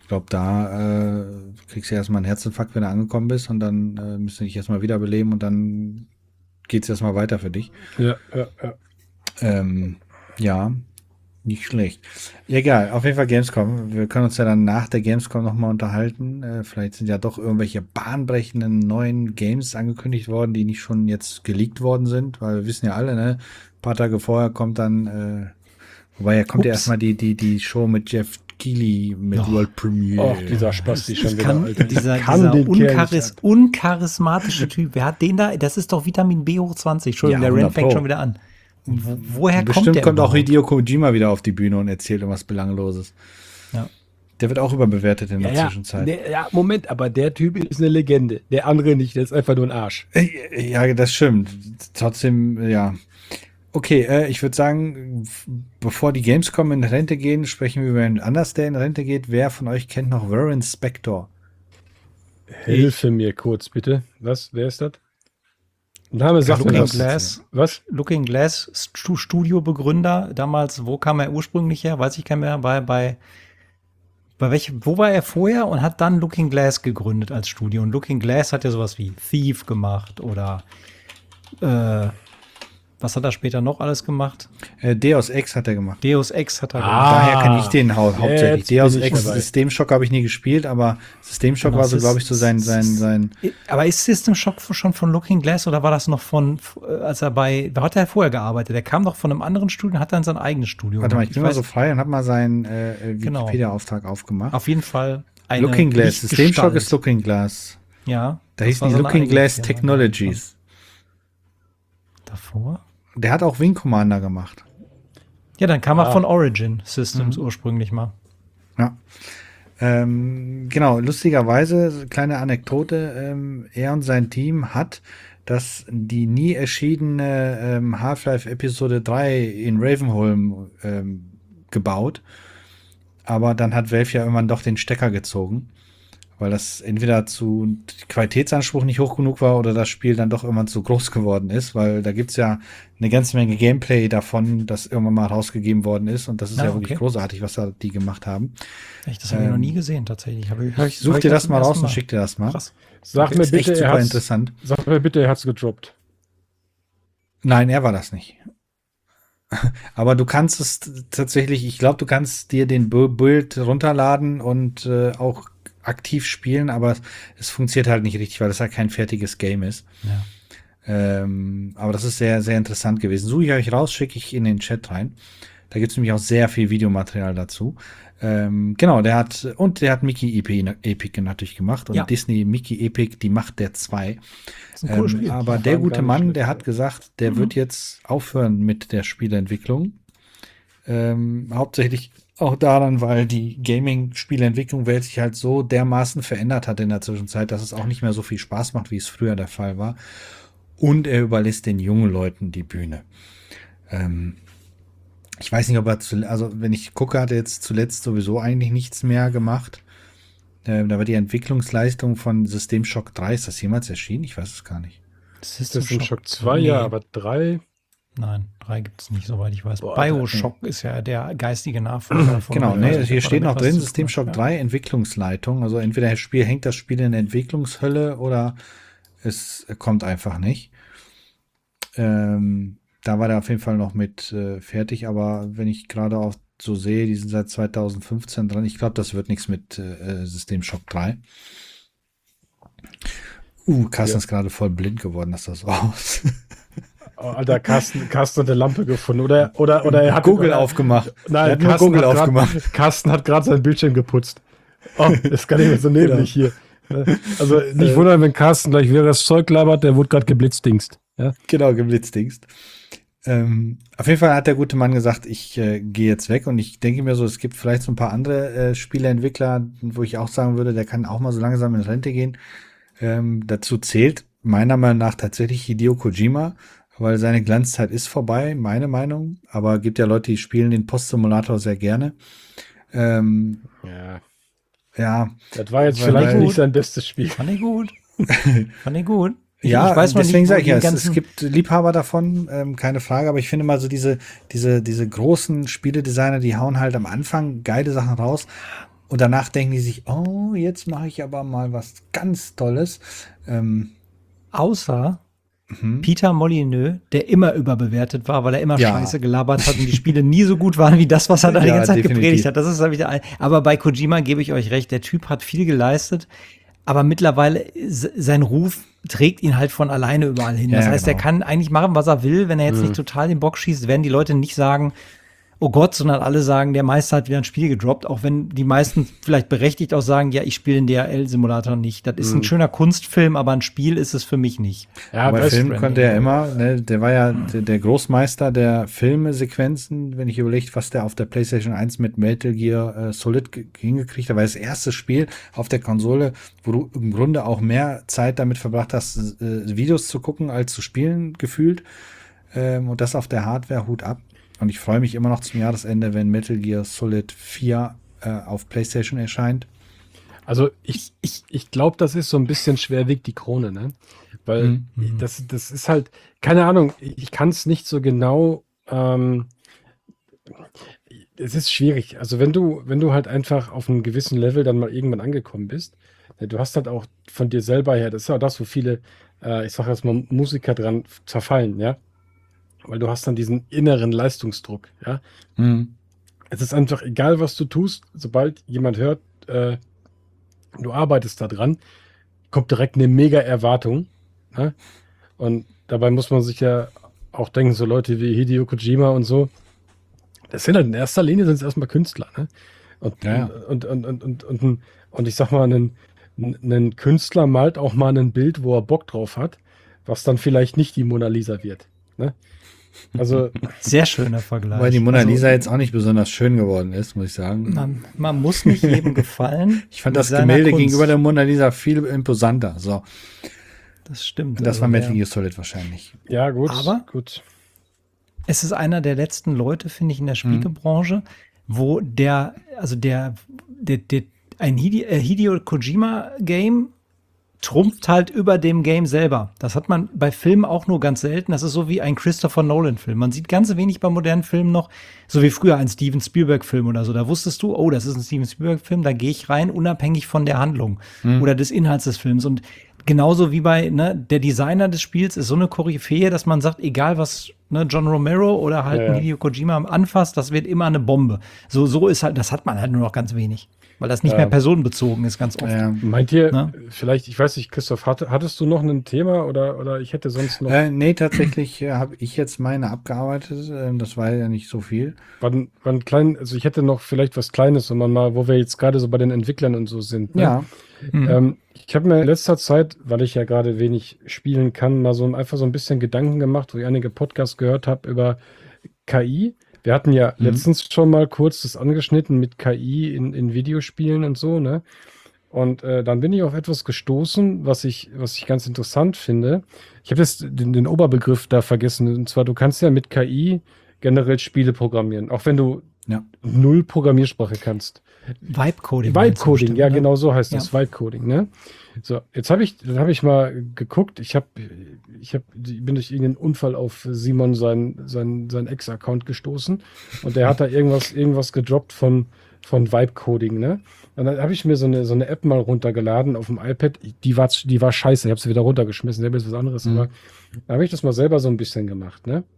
Ich glaube, da äh, kriegst du erstmal einen Herzinfarkt, wenn du angekommen bist und dann äh, müsst du dich erstmal wiederbeleben und dann geht's erstmal weiter für dich. Ja, ja, ja. Ähm, ja, nicht schlecht. Ja, egal, auf jeden Fall Gamescom. Wir können uns ja dann nach der Gamescom nochmal unterhalten. Äh, vielleicht sind ja doch irgendwelche bahnbrechenden neuen Games angekündigt worden, die nicht schon jetzt geleakt worden sind, weil wir wissen ja alle, ne? Ein paar Tage vorher kommt dann, äh, wobei ja kommt ja Ups. erstmal die, die, die Show mit Jeff Keighley mit Oh. World Premiere. Och, dieser Spasti schon Ich wieder, kann, Alter. dieser, Ich kann dieser den Kerl uncharis nicht ab. uncharismatische Typ, wer hat den da? Das ist doch Vitamin B hoch zwanzig. Entschuldigung, Ja, der Rand hundert fängt Pro. schon wieder an. Wo- Woher kommt Bestimmt der kommt auch überhaupt? Hideo Kojima wieder auf die Bühne und erzählt irgendwas Belangloses. Ja. Der wird auch überbewertet in Ja, der ja, Zwischenzeit. der, ja, Moment, aber der Typ ist eine Legende. Der andere nicht, der ist einfach nur ein Arsch. Äh, Ja, das stimmt. Trotzdem, ja. Okay, äh, ich würde sagen, f- bevor die Gamescom in Rente gehen, sprechen wir über einen anders, der in Rente geht. Wer von euch kennt noch Warren Spector? Hilfe mir kurz, bitte. Was? Wer ist das? Name sagt mir Looking was. Glass, Was? Looking Glass Stu- Studio-Begründer. Damals, wo kam er ursprünglich her? Weiß ich gar nicht mehr. Bei, bei, bei welchem, wo war er vorher und hat dann Looking Glass gegründet als Studio. Und Looking Glass hat ja sowas wie Thief gemacht oder äh, was hat er später noch alles gemacht? Äh, Deus Ex hat er gemacht. Deus Ex hat er Ah. Daher kenne ich den hau hauptsächlich. jetzt Deus bin ich Ex dabei. System Shock habe ich nie gespielt, aber System Shock Genau, war so, Sys- glaube ich, so sein, sein, sein. Aber ist System Shock schon von Looking Glass oder war das noch von, äh, als er bei, da hat er vorher gearbeitet? Der kam doch von einem anderen Studio und hat dann sein eigenes Studio Warte mal, ich gemacht. bin mal weiß- so frei und habe mal seinen äh, Genau. Wikipedia-Auftrag aufgemacht. Auf jeden Fall eine Looking Glass. System Shock Lichtgestalt. ist Looking Glass. Ja. Da das hieß war die so eine Looking eigene Glass Firma. Technologies. Davor? Der hat auch Wing Commander gemacht. Ja, dann kam er Ah. von Origin Systems ursprünglich mal. Ja. Ähm, genau, lustigerweise, kleine Anekdote, ähm, er und sein Team hat das die nie erschienene ähm, Half-Life Episode drei in Ravenholm ähm, gebaut. Aber dann hat Valve ja irgendwann doch den Stecker gezogen, weil das entweder zu Qualitätsanspruch nicht hoch genug war oder das Spiel dann doch irgendwann zu groß geworden ist, weil da gibt's ja eine ganze Menge Gameplay davon, das irgendwann mal rausgegeben worden ist und das ist Ah, ja wirklich okay. großartig, was da die gemacht haben. Echt, das habe ich Ähm, noch nie gesehen, tatsächlich. Hab ich, hab ich, Such hab ich dir das zum mal ersten raus und schick dir das mal. Krass. Sag mir ist echt bitte, er super hat's, interessant. sag mir bitte, er hat's gedroppt. Nein, er war das nicht. Aber du kannst es t- tatsächlich, ich glaube, du kannst dir den Bu- Build runterladen und äh, auch aktiv spielen, aber es funktioniert halt nicht richtig, weil das halt kein fertiges Game ist. Ja. Ähm, aber das ist sehr, sehr interessant gewesen. Suche ich euch raus, schicke ich in den Chat rein. Da gibt es nämlich auch sehr viel Videomaterial dazu. Ähm, genau, der hat, und der hat Mickey Epi- Epic natürlich gemacht und Ja. Disney Mickey Epic, die Macht der zwei. Das ist ein cooles Ähm, Spiel. aber Das der war gute gar nicht Mann, schlecht, der ja. hat gesagt, der wird jetzt aufhören mit der Spieleentwicklung. Ähm, hauptsächlich auch daran, weil die Gaming-Spieleentwicklung-Welt sich halt so dermaßen verändert hat in der Zwischenzeit, dass es auch nicht mehr so viel Spaß macht, wie es früher der Fall war. Und er überlässt den jungen Leuten die Bühne. Ähm, ich weiß nicht, ob er zu, also wenn ich gucke, hat er jetzt zuletzt sowieso eigentlich nichts mehr gemacht. Ähm, da war die Entwicklungsleistung von System Shock drei, ist das jemals erschienen? Ich weiß es gar nicht. System Das ist im Shock Shock zwei, Nee. ja, aber drei. Nein, drei gibt es nicht, soweit ich weiß. Boah, Bioshock ist ja der geistige Nachfolger von Genau, Ich weiß ne, nicht, hier ob er steht damit noch was drin, zu System tun hat, Shock ja. drei, Entwicklungsleitung. Also entweder das Spiel hängt das Spiel in der Entwicklungshölle oder es kommt einfach nicht. Ähm, da war der auf jeden Fall noch mit äh, fertig, aber wenn ich gerade auch so sehe, die sind seit zwanzig fünfzehn dran. Ich glaube, das wird nichts mit äh, System Shock drei. Uh, Carsten Ja. ist gerade voll blind geworden, dass das aus. Oh, Alter, Carsten, Carsten hat eine Lampe gefunden. Oder, oder, oder er hat Google oder, aufgemacht. Nein, er hat nur Carsten Google hat grad- aufgemacht. Carsten hat gerade sein Bildschirm geputzt. Oh, ist gar nicht mehr so neblig hier. Also nicht Äh. wundern, wenn Carsten gleich wieder das Zeug labert, der wurde gerade geblitzdingst. Ja? Genau, geblitzdingst. Ähm, auf jeden Fall hat der gute Mann gesagt, ich äh, gehe jetzt weg und ich denke mir so, es gibt vielleicht so ein paar andere äh, Spieleentwickler, wo ich auch sagen würde, der kann auch mal so langsam in Rente gehen. Ähm, dazu zählt meiner Meinung nach tatsächlich Hideo Kojima, weil seine Glanzzeit ist vorbei, meine Meinung. Aber gibt ja Leute, die spielen den Post-Simulator sehr gerne. Ähm, Ja. ja, Das war jetzt Weil- vielleicht weil- nicht sein bestes Spiel. Fand ich gut. Fand ich gut. Ich, ja, ich weiß noch deswegen nicht, wo sage ich die ja, es, es ganzen- gibt Liebhaber davon, ähm, keine Frage, aber ich finde mal so diese, diese, diese großen Spieledesigner, die hauen halt am Anfang geile Sachen raus Und danach denken die sich, oh, jetzt mache ich aber mal was ganz Tolles. Ähm, Außer mhm. Peter Molyneux, der immer überbewertet war, weil er immer Ja. Scheiße gelabert hat und die Spiele nie so gut waren wie das, was er da die Ja, ganze Zeit definitiv. gepredigt hat. Das ist wieder ein, aber bei Kojima gebe ich euch recht, der Typ hat viel geleistet, aber mittlerweile s- sein Ruf trägt ihn halt von alleine überall hin. Ja, Das heißt, genau. er kann eigentlich machen, was er will. Wenn er jetzt Mhm. nicht total den Bock schießt, werden die Leute nicht sagen, oh Gott, sondern alle sagen, der Meister hat wieder ein Spiel gedroppt, auch wenn die meisten vielleicht berechtigt auch sagen, ja, ich spiele den D H L-Simulator nicht. Das ist ein Mhm. schöner Kunstfilm, aber ein Spiel ist es für mich nicht. Ja, Bei weißt Film du, konnte er immer, ne, der war ja der, der Großmeister der Filmesequenzen, wenn ich überlege, was der auf der PlayStation eins mit Metal Gear äh, Solid ge- hingekriegt hat, war das erste Spiel auf der Konsole, wo du im Grunde auch mehr Zeit damit verbracht hast, äh, Videos zu gucken, als zu spielen, gefühlt. Ähm, und das auf der Hardware, Hut ab. Und ich freue mich immer noch zum Jahresende, wenn Metal Gear Solid vier äh, auf PlayStation erscheint. also ich, ich, ich glaube, das ist so ein bisschen schwerwiegend die Krone, ne? Weil Mhm. das, das ist halt, keine Ahnung, ich kann es nicht so genau, ähm, es ist schwierig. Also wenn du, wenn du halt einfach auf einem gewissen Level dann mal irgendwann angekommen bist, ne, du hast halt auch von dir selber her, das ist ja auch das, wo viele, äh, ich sage jetzt mal, Musiker dran zerfallen, ja? Weil du hast dann diesen inneren Leistungsdruck, ja? Mhm. Es ist einfach egal, was du tust, sobald jemand hört, äh, du arbeitest da dran, kommt direkt eine mega Erwartung. Ne? Und dabei muss man sich ja auch denken, so Leute wie Hideo Kojima und so, das sind halt in erster Linie sind es erstmal Künstler. Ne? Und, Ja, ja. und, und, und, und, und, und, und ich sag mal, ein, ein Künstler malt auch mal ein Bild, wo er Bock drauf hat, was dann vielleicht nicht die Mona Lisa wird. Ne? Also, Sehr schöner Vergleich. Weil die Mona Also, Lisa jetzt auch nicht besonders schön geworden ist, muss ich sagen. man, man muss nicht jedem gefallen. Ich fand mit das seiner Gemälde Kunst. gegenüber der Mona Lisa viel imposanter. So, Das stimmt. das also, war Metal ja. Gear Solid wahrscheinlich. ja, gut. Aber- gut. Es ist einer der letzten Leute, finde ich, in der Spielebranche, wo der, also der, der, der ein Hide, äh, Hideo Kojima-Game trumpft halt über dem Game selber. Das hat man bei Filmen auch nur ganz selten. Das ist so wie ein Christopher Nolan-Film. Man sieht ganz wenig bei modernen Filmen noch, so wie früher ein Steven Spielberg-Film oder so. Da wusstest du, oh, das ist ein Steven Spielberg-Film, da gehe ich rein, unabhängig von der Handlung oder des Inhalts des Films. Und genauso wie bei, ne, der Designer des Spiels ist so eine Koryphäe, dass man sagt, egal was, ne, John Romero oder halt Ja, ja. ein Hideo Kojima anfasst, das wird immer eine Bombe. So, so ist halt, das hat man halt nur noch ganz wenig. Weil das nicht Ja. mehr personenbezogen ist, ganz oft. Ja. Meint ihr, Ne? vielleicht, ich weiß nicht, Christoph, hatte, hattest du noch ein Thema oder, oder ich hätte sonst noch, Äh, nee, tatsächlich äh, habe ich jetzt meine abgearbeitet. Ähm, das war ja nicht so viel. wann, wann klein, also ich hätte noch vielleicht was Kleines, wenn man mal, wo wir jetzt gerade so bei den Entwicklern und so sind. Ne? Ja. Mhm. Ähm, ich habe mir in letzter Zeit, weil ich ja gerade wenig spielen kann, mal so ein, einfach so ein bisschen Gedanken gemacht, wo ich einige Podcasts gehört habe über K I. Wir hatten ja Mhm. letztens schon mal kurz das angeschnitten mit K I in, in Videospielen und so, ne? Und äh, dann bin ich auf etwas gestoßen, was ich, was ich ganz interessant finde. Ich habe jetzt den, den Oberbegriff da vergessen. Und zwar, du kannst ja mit K I generell Spiele programmieren, auch wenn du Ja. null Programmiersprache kannst. Vibe-Coding. Vibe meinst du Coding, bestimmt, ja, ne? genau so heißt das, Ja. Vibe Coding, ne? So, jetzt habe ich, dann habe ich mal geguckt, ich habe, ich habe, ich bin durch irgendeinen Unfall auf Simon sein, sein, sein Ex-Account gestoßen und der hat da irgendwas, irgendwas gedroppt von, von Vibe Coding, ne? Und dann habe ich mir so eine, so eine App mal runtergeladen auf dem iPad, die war, die war scheiße, ich habe sie wieder runtergeschmissen, der ist was anderes, Mhm. aber da habe ich das mal selber so ein bisschen gemacht, ne?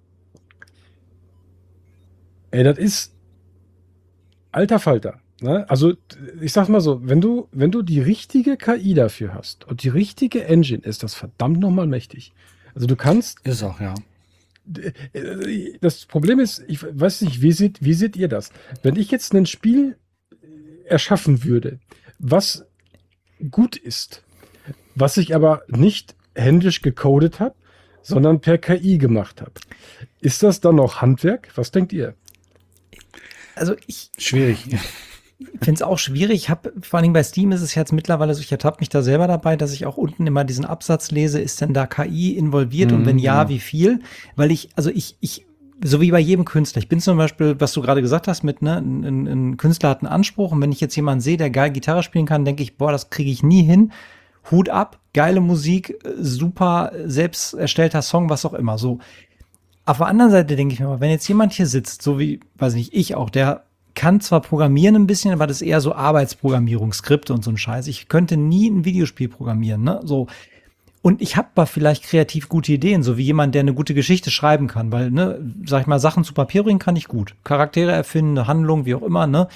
Ey, das ist alter Falter. Ne? Also, ich sag mal so, wenn du, wenn du die richtige K I dafür hast und die richtige Engine, ist das verdammt nochmal mächtig. Also du kannst, Ist auch, ja. äh, das Problem ist, ich weiß nicht, wie seht, wie seht ihr das? Wenn ich jetzt ein Spiel erschaffen würde, was gut ist, was ich aber nicht händisch gecodet habe, sondern per K I gemacht habe, ist das dann noch Handwerk? Was denkt ihr? Also ich Schwierig. finde es auch schwierig. Ich habe, vor allem bei Steam ist es jetzt mittlerweile so, ich ertappe mich da selber dabei, dass ich auch unten immer diesen Absatz lese, ist denn da K I involviert und Mhm, wenn ja, genau. wie viel? Weil ich, also ich, ich, so wie bei jedem Künstler, ich bin zum Beispiel, was du gerade gesagt hast, mit, ne, ein, ein, ein Künstler hat einen Anspruch und wenn ich jetzt jemanden sehe, der geil Gitarre spielen kann, denke ich, boah, das kriege ich nie hin. Hut ab, geile Musik, äh, super, selbst erstellter Song, was auch immer, so. Auf der anderen Seite denke ich mir mal, wenn jetzt jemand hier sitzt, so wie, weiß nicht, ich auch, der kann zwar programmieren ein bisschen, aber das ist eher so Arbeitsprogrammierung, Skripte und so ein Scheiß. Ich könnte nie ein Videospiel programmieren, ne? So. Und ich habe aber vielleicht kreativ gute Ideen, so wie jemand, der eine gute Geschichte schreiben kann, weil, ne, sag ich mal, Sachen zu Papier bringen kann ich gut. Charaktere erfinden, Handlung, wie auch immer, ne?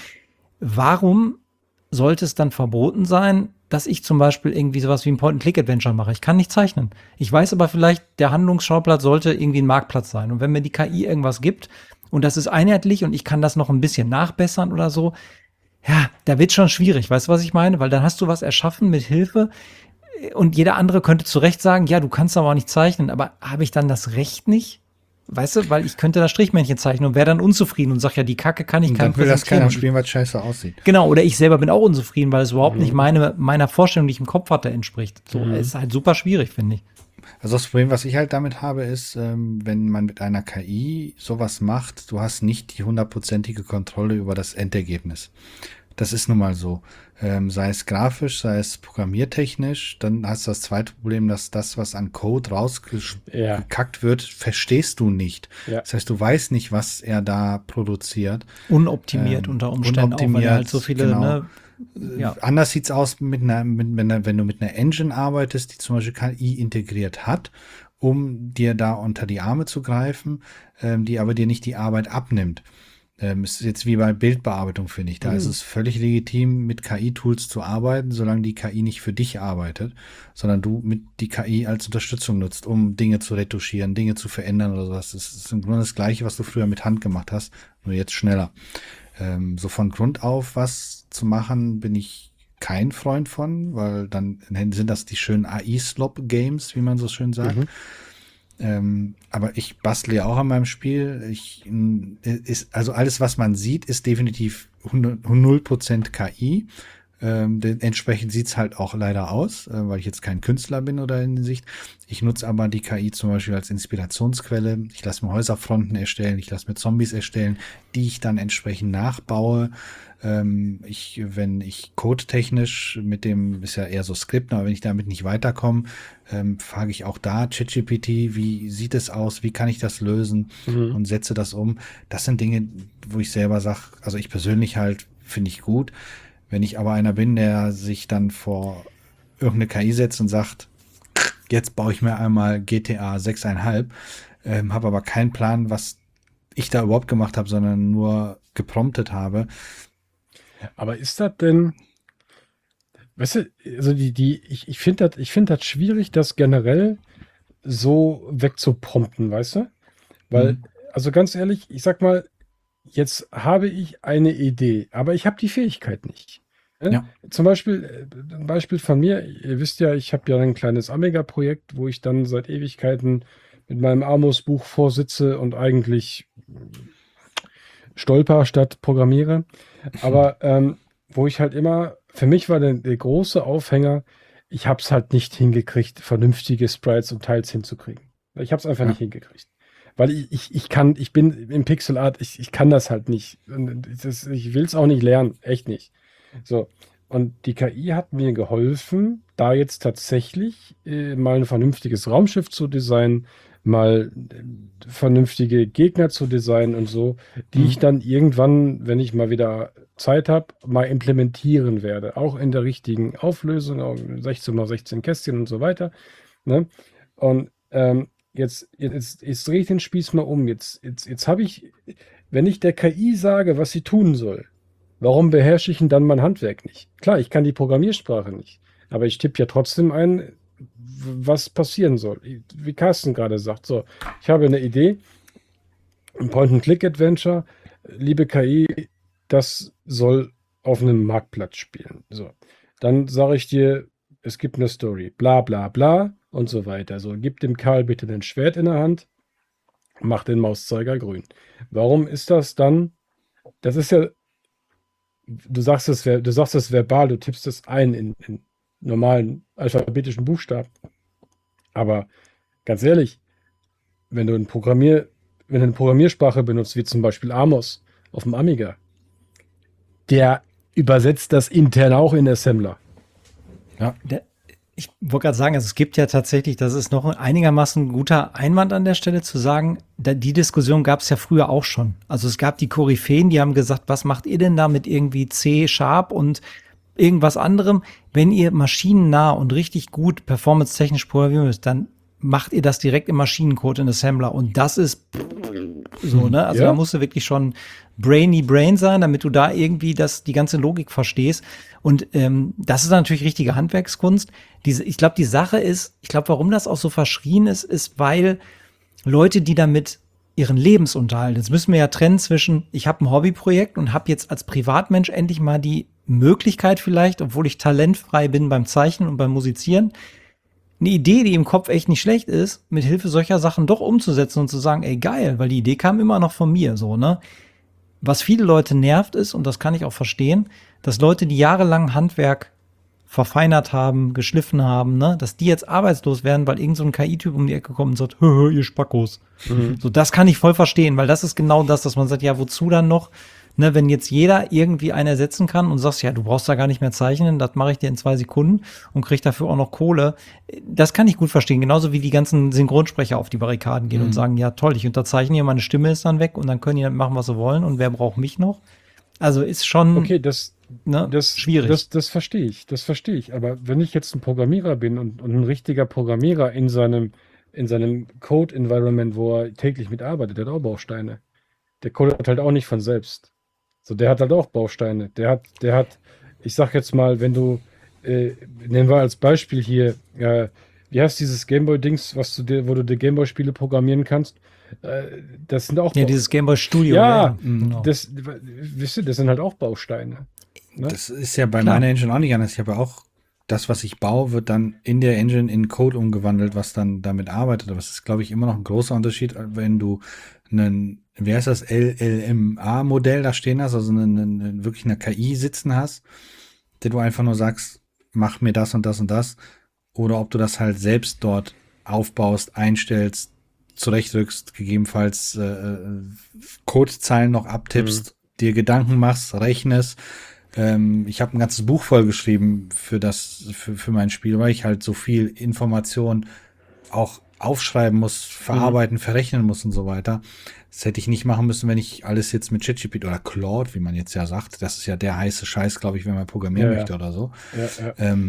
Warum sollte es dann verboten sein, dass ich zum Beispiel irgendwie sowas wie ein Point-and-Click-Adventure mache? Ich kann nicht zeichnen. Ich weiß aber vielleicht, der Handlungsschauplatz sollte irgendwie ein Marktplatz sein. Und wenn mir die K I irgendwas gibt und das ist einheitlich und ich kann das noch ein bisschen nachbessern oder so, ja, da wird schon schwierig. Weißt du, was ich meine? Weil dann hast du was erschaffen mit Hilfe und jeder andere könnte zu Recht sagen, ja, du kannst aber auch nicht zeichnen. Aber habe ich dann das Recht nicht? Weißt du, weil ich könnte das Strichmännchen zeichnen und wäre dann unzufrieden und sag, ja, die Kacke kann ich Und keinem dann will das präsentieren. keiner spielen, weil es scheiße aussieht. Genau, oder ich selber bin auch unzufrieden, weil es überhaupt Mhm. nicht meine, meiner Vorstellung, die ich im Kopf hatte, entspricht. So, Mhm. es ist halt super schwierig, finde ich. Also das Problem, was ich halt damit habe, ist, ähm, wenn man mit einer K I sowas macht, du hast nicht die hundertprozentige Kontrolle über das Endergebnis. Das ist nun mal so. Ähm, sei es grafisch, sei es programmiertechnisch, dann hast du das zweite Problem, dass das, was an Code rausgekackt Ja. wird, verstehst du nicht. Ja. Das heißt, du weißt nicht, was er da produziert. Unoptimiert Ähm, unter Umständen auch, weil unoptimiert, er halt so viele, genau. ne, ja. Anders sieht's aus mit einer, mit, wenn, wenn du mit einer Engine arbeitest, die zum Beispiel K I integriert hat, um dir da unter die Arme zu greifen, ähm, die aber dir nicht die Arbeit abnimmt. Ähm, ist jetzt wie bei Bildbearbeitung, finde ich. Da Mhm. ist es völlig legitim, mit K I-Tools zu arbeiten, solange die K I nicht für dich arbeitet, sondern du mit die K I als Unterstützung nutzt, um Dinge zu retuschieren, Dinge zu verändern oder sowas. Das ist im Grunde das Gleiche, was du früher mit Hand gemacht hast, nur jetzt schneller. Ähm, so von Grund auf was zu machen, bin ich kein Freund von, weil dann sind das die schönen A I-Slop-Games, wie man so schön sagt. Mhm. Ähm, aber ich bastle ja auch an meinem Spiel. Ich, m, ist, also alles, was man sieht, ist definitiv hundert null Prozent K I. Ähm, de- entsprechend sieht's halt auch leider aus, äh, weil ich jetzt kein Künstler bin oder in Sicht. Ich nutze aber die K I zum Beispiel als Inspirationsquelle. Ich lasse mir Häuserfronten erstellen, ich lasse mir Zombies erstellen, die ich dann entsprechend nachbaue. Ähm, ich, wenn ich codetechnisch mit dem, ist ja eher so Skript, aber wenn ich damit nicht weiterkomme, ähm, frage ich auch da ChatGPT, wie sieht es aus, wie kann ich das lösen Mhm. und setze das um. Das sind Dinge, wo ich selber sage, also ich persönlich halt, finde ich gut. Wenn ich aber einer bin, der sich dann vor irgendeine K I setzt und sagt, jetzt baue ich mir einmal G T A sechs Komma fünf, ähm, habe aber keinen Plan, was ich da überhaupt gemacht habe, sondern nur gepromptet habe. Aber ist das denn, weißt du, also die, die, ich, ich finde das, ich finde das schwierig, das generell so wegzuprompten, weißt du? Weil, Mhm. also ganz ehrlich, ich sag mal, jetzt habe ich eine Idee, aber ich habe die Fähigkeit nicht. Ne? Ja. Zum Beispiel, äh, ein Beispiel von mir, ihr wisst ja, ich habe ja ein kleines Amiga-Projekt, wo ich dann seit Ewigkeiten mit meinem Amos-Buch vorsitze und eigentlich stolper statt programmiere. Aber ähm, wo ich halt immer, für mich war der, der große Aufhänger, ich habe es halt nicht hingekriegt, vernünftige Sprites und Teils hinzukriegen. Ich habe es einfach Ja. nicht hingekriegt. Weil ich, ich, ich kann, ich bin im Pixel Art, ich, ich kann das halt nicht. Und das, ich will es auch nicht lernen, echt nicht. So. Und die K I hat mir geholfen, da jetzt tatsächlich äh, mal ein vernünftiges Raumschiff zu designen, mal äh, vernünftige Gegner zu designen und so, die Mhm. ich dann irgendwann, wenn ich mal wieder Zeit habe, mal implementieren werde. Auch in der richtigen Auflösung, auch sechzehn mal sechzehn Kästchen und so weiter. Ne? Und ähm, jetzt, jetzt, jetzt drehe ich den Spieß mal um. Jetzt, jetzt, jetzt habe ich, wenn ich der K I sage, was sie tun soll, warum beherrsche ich denn dann mein Handwerk nicht? Klar, ich kann die Programmiersprache nicht, aber ich tippe ja trotzdem ein, was passieren soll. Wie Carsten gerade sagt, so, ich habe eine Idee, ein Point-and-Click-Adventure, liebe K I, das soll auf einem Marktplatz spielen. So, dann sage ich dir, es gibt eine Story, bla bla bla und so weiter. So, gib dem Karl bitte ein Schwert in der Hand, mach den Mauszeiger grün. Warum ist das dann? Das ist ja, du sagst es, ver- du sagst es verbal, du tippst es ein in, in normalen alphabetischen Buchstaben. Aber ganz ehrlich, wenn du ein Programmier, wenn du eine Programmiersprache benutzt, wie zum Beispiel Amos auf dem Amiga, der übersetzt das intern auch in Assembler. Ja. Der, Ich wollte gerade sagen, also es gibt ja tatsächlich, das ist noch ein einigermaßen guter Einwand an der Stelle zu sagen, da, die Diskussion gab es ja früher auch schon. Also es gab die Koryphäen, die haben gesagt, was macht ihr denn da mit irgendwie C-Sharp und irgendwas anderem? Wenn ihr maschinennah und richtig gut performance-technisch programmieren müsst, dann macht ihr das direkt im Maschinencode in Assembler. Und das ist so, ne? Also Ja. da musst du wirklich schon brainy brain sein, damit du da irgendwie das, die ganze Logik verstehst. Und ähm, das ist natürlich richtige Handwerkskunst. Diese, ich glaube, die Sache ist, ich glaube, warum das auch so verschrien ist, ist, weil Leute, die damit ihren Lebensunterhalt, jetzt müssen wir ja trennen zwischen, ich habe ein Hobbyprojekt und habe jetzt als Privatmensch endlich mal die Möglichkeit vielleicht, obwohl ich talentfrei bin beim Zeichnen und beim Musizieren, eine Idee, die im Kopf echt nicht schlecht ist, mit Hilfe solcher Sachen doch umzusetzen und zu sagen, ey, geil, weil die Idee kam immer noch von mir, so, ne? Was viele Leute nervt ist, und das kann ich auch verstehen, dass Leute, die jahrelang Handwerk verfeinert haben, geschliffen haben, ne, dass die jetzt arbeitslos werden, weil irgend so ein K I-Typ um die Ecke kommt und sagt, hö, hö, ihr Spackos. Mhm. So, das kann ich voll verstehen, weil das ist genau das, dass man sagt, ja, wozu dann noch? Ne, wenn jetzt jeder irgendwie einen ersetzen kann und sagst, ja, du brauchst da gar nicht mehr zeichnen, das mache ich dir in zwei Sekunden und krieg dafür auch noch Kohle. Das kann ich gut verstehen. Genauso wie die ganzen Synchronsprecher auf die Barrikaden gehen Mhm. und sagen, ja, toll, ich unterzeichne hier, meine Stimme ist dann weg und dann können die dann machen, was sie wollen und wer braucht mich noch? Also ist schon Okay, das, ne, das, schwierig. Das, das verstehe ich, das verstehe ich. Aber wenn ich jetzt ein Programmierer bin und, und ein richtiger Programmierer in seinem, in seinem Code-Environment, wo er täglich mitarbeitet, der hat auch Bausteine. Der codet halt auch nicht von selbst. So, der hat halt auch Bausteine. Der hat, der hat, ich sag jetzt mal, wenn du, äh, nehmen wir als Beispiel hier, äh, wie heißt dieses Gameboy-Dings, was du dir, wo du die Gameboy-Spiele programmieren kannst? Äh, das sind auch Ja, Bau- dieses Gameboy Studio. Ja, genau. das, wisst ihr, das sind halt auch Bausteine. Ne? Das ist ja bei Klar. meiner Engine auch nicht anders. Ich habe ja auch das, was ich baue, wird dann in der Engine in Code umgewandelt, was dann damit arbeitet. Aber es ist, glaube ich, immer noch ein großer Unterschied, wenn du einen, wie heißt das, L L M A-Modell da stehen hast, also einen, einen, wirklich eine K I sitzen hast, der du einfach nur sagst, mach mir das und das und das. Oder ob du das halt selbst dort aufbaust, einstellst, zurechtrückst, gegebenenfalls äh, Codezeilen noch abtippst, dir Gedanken machst, rechnest. Ähm, ich habe ein ganzes Buch voll geschrieben für das, für, für mein Spiel, weil ich halt so viel Information auch aufschreiben muss, verarbeiten, verrechnen muss und so weiter. Das hätte ich nicht machen müssen, wenn ich alles jetzt mit ChatGPT oder Claude, wie man jetzt ja sagt, das ist ja der heiße Scheiß, glaube ich, wenn man programmieren Ja, ja. möchte oder so. Ja, ja. Ähm,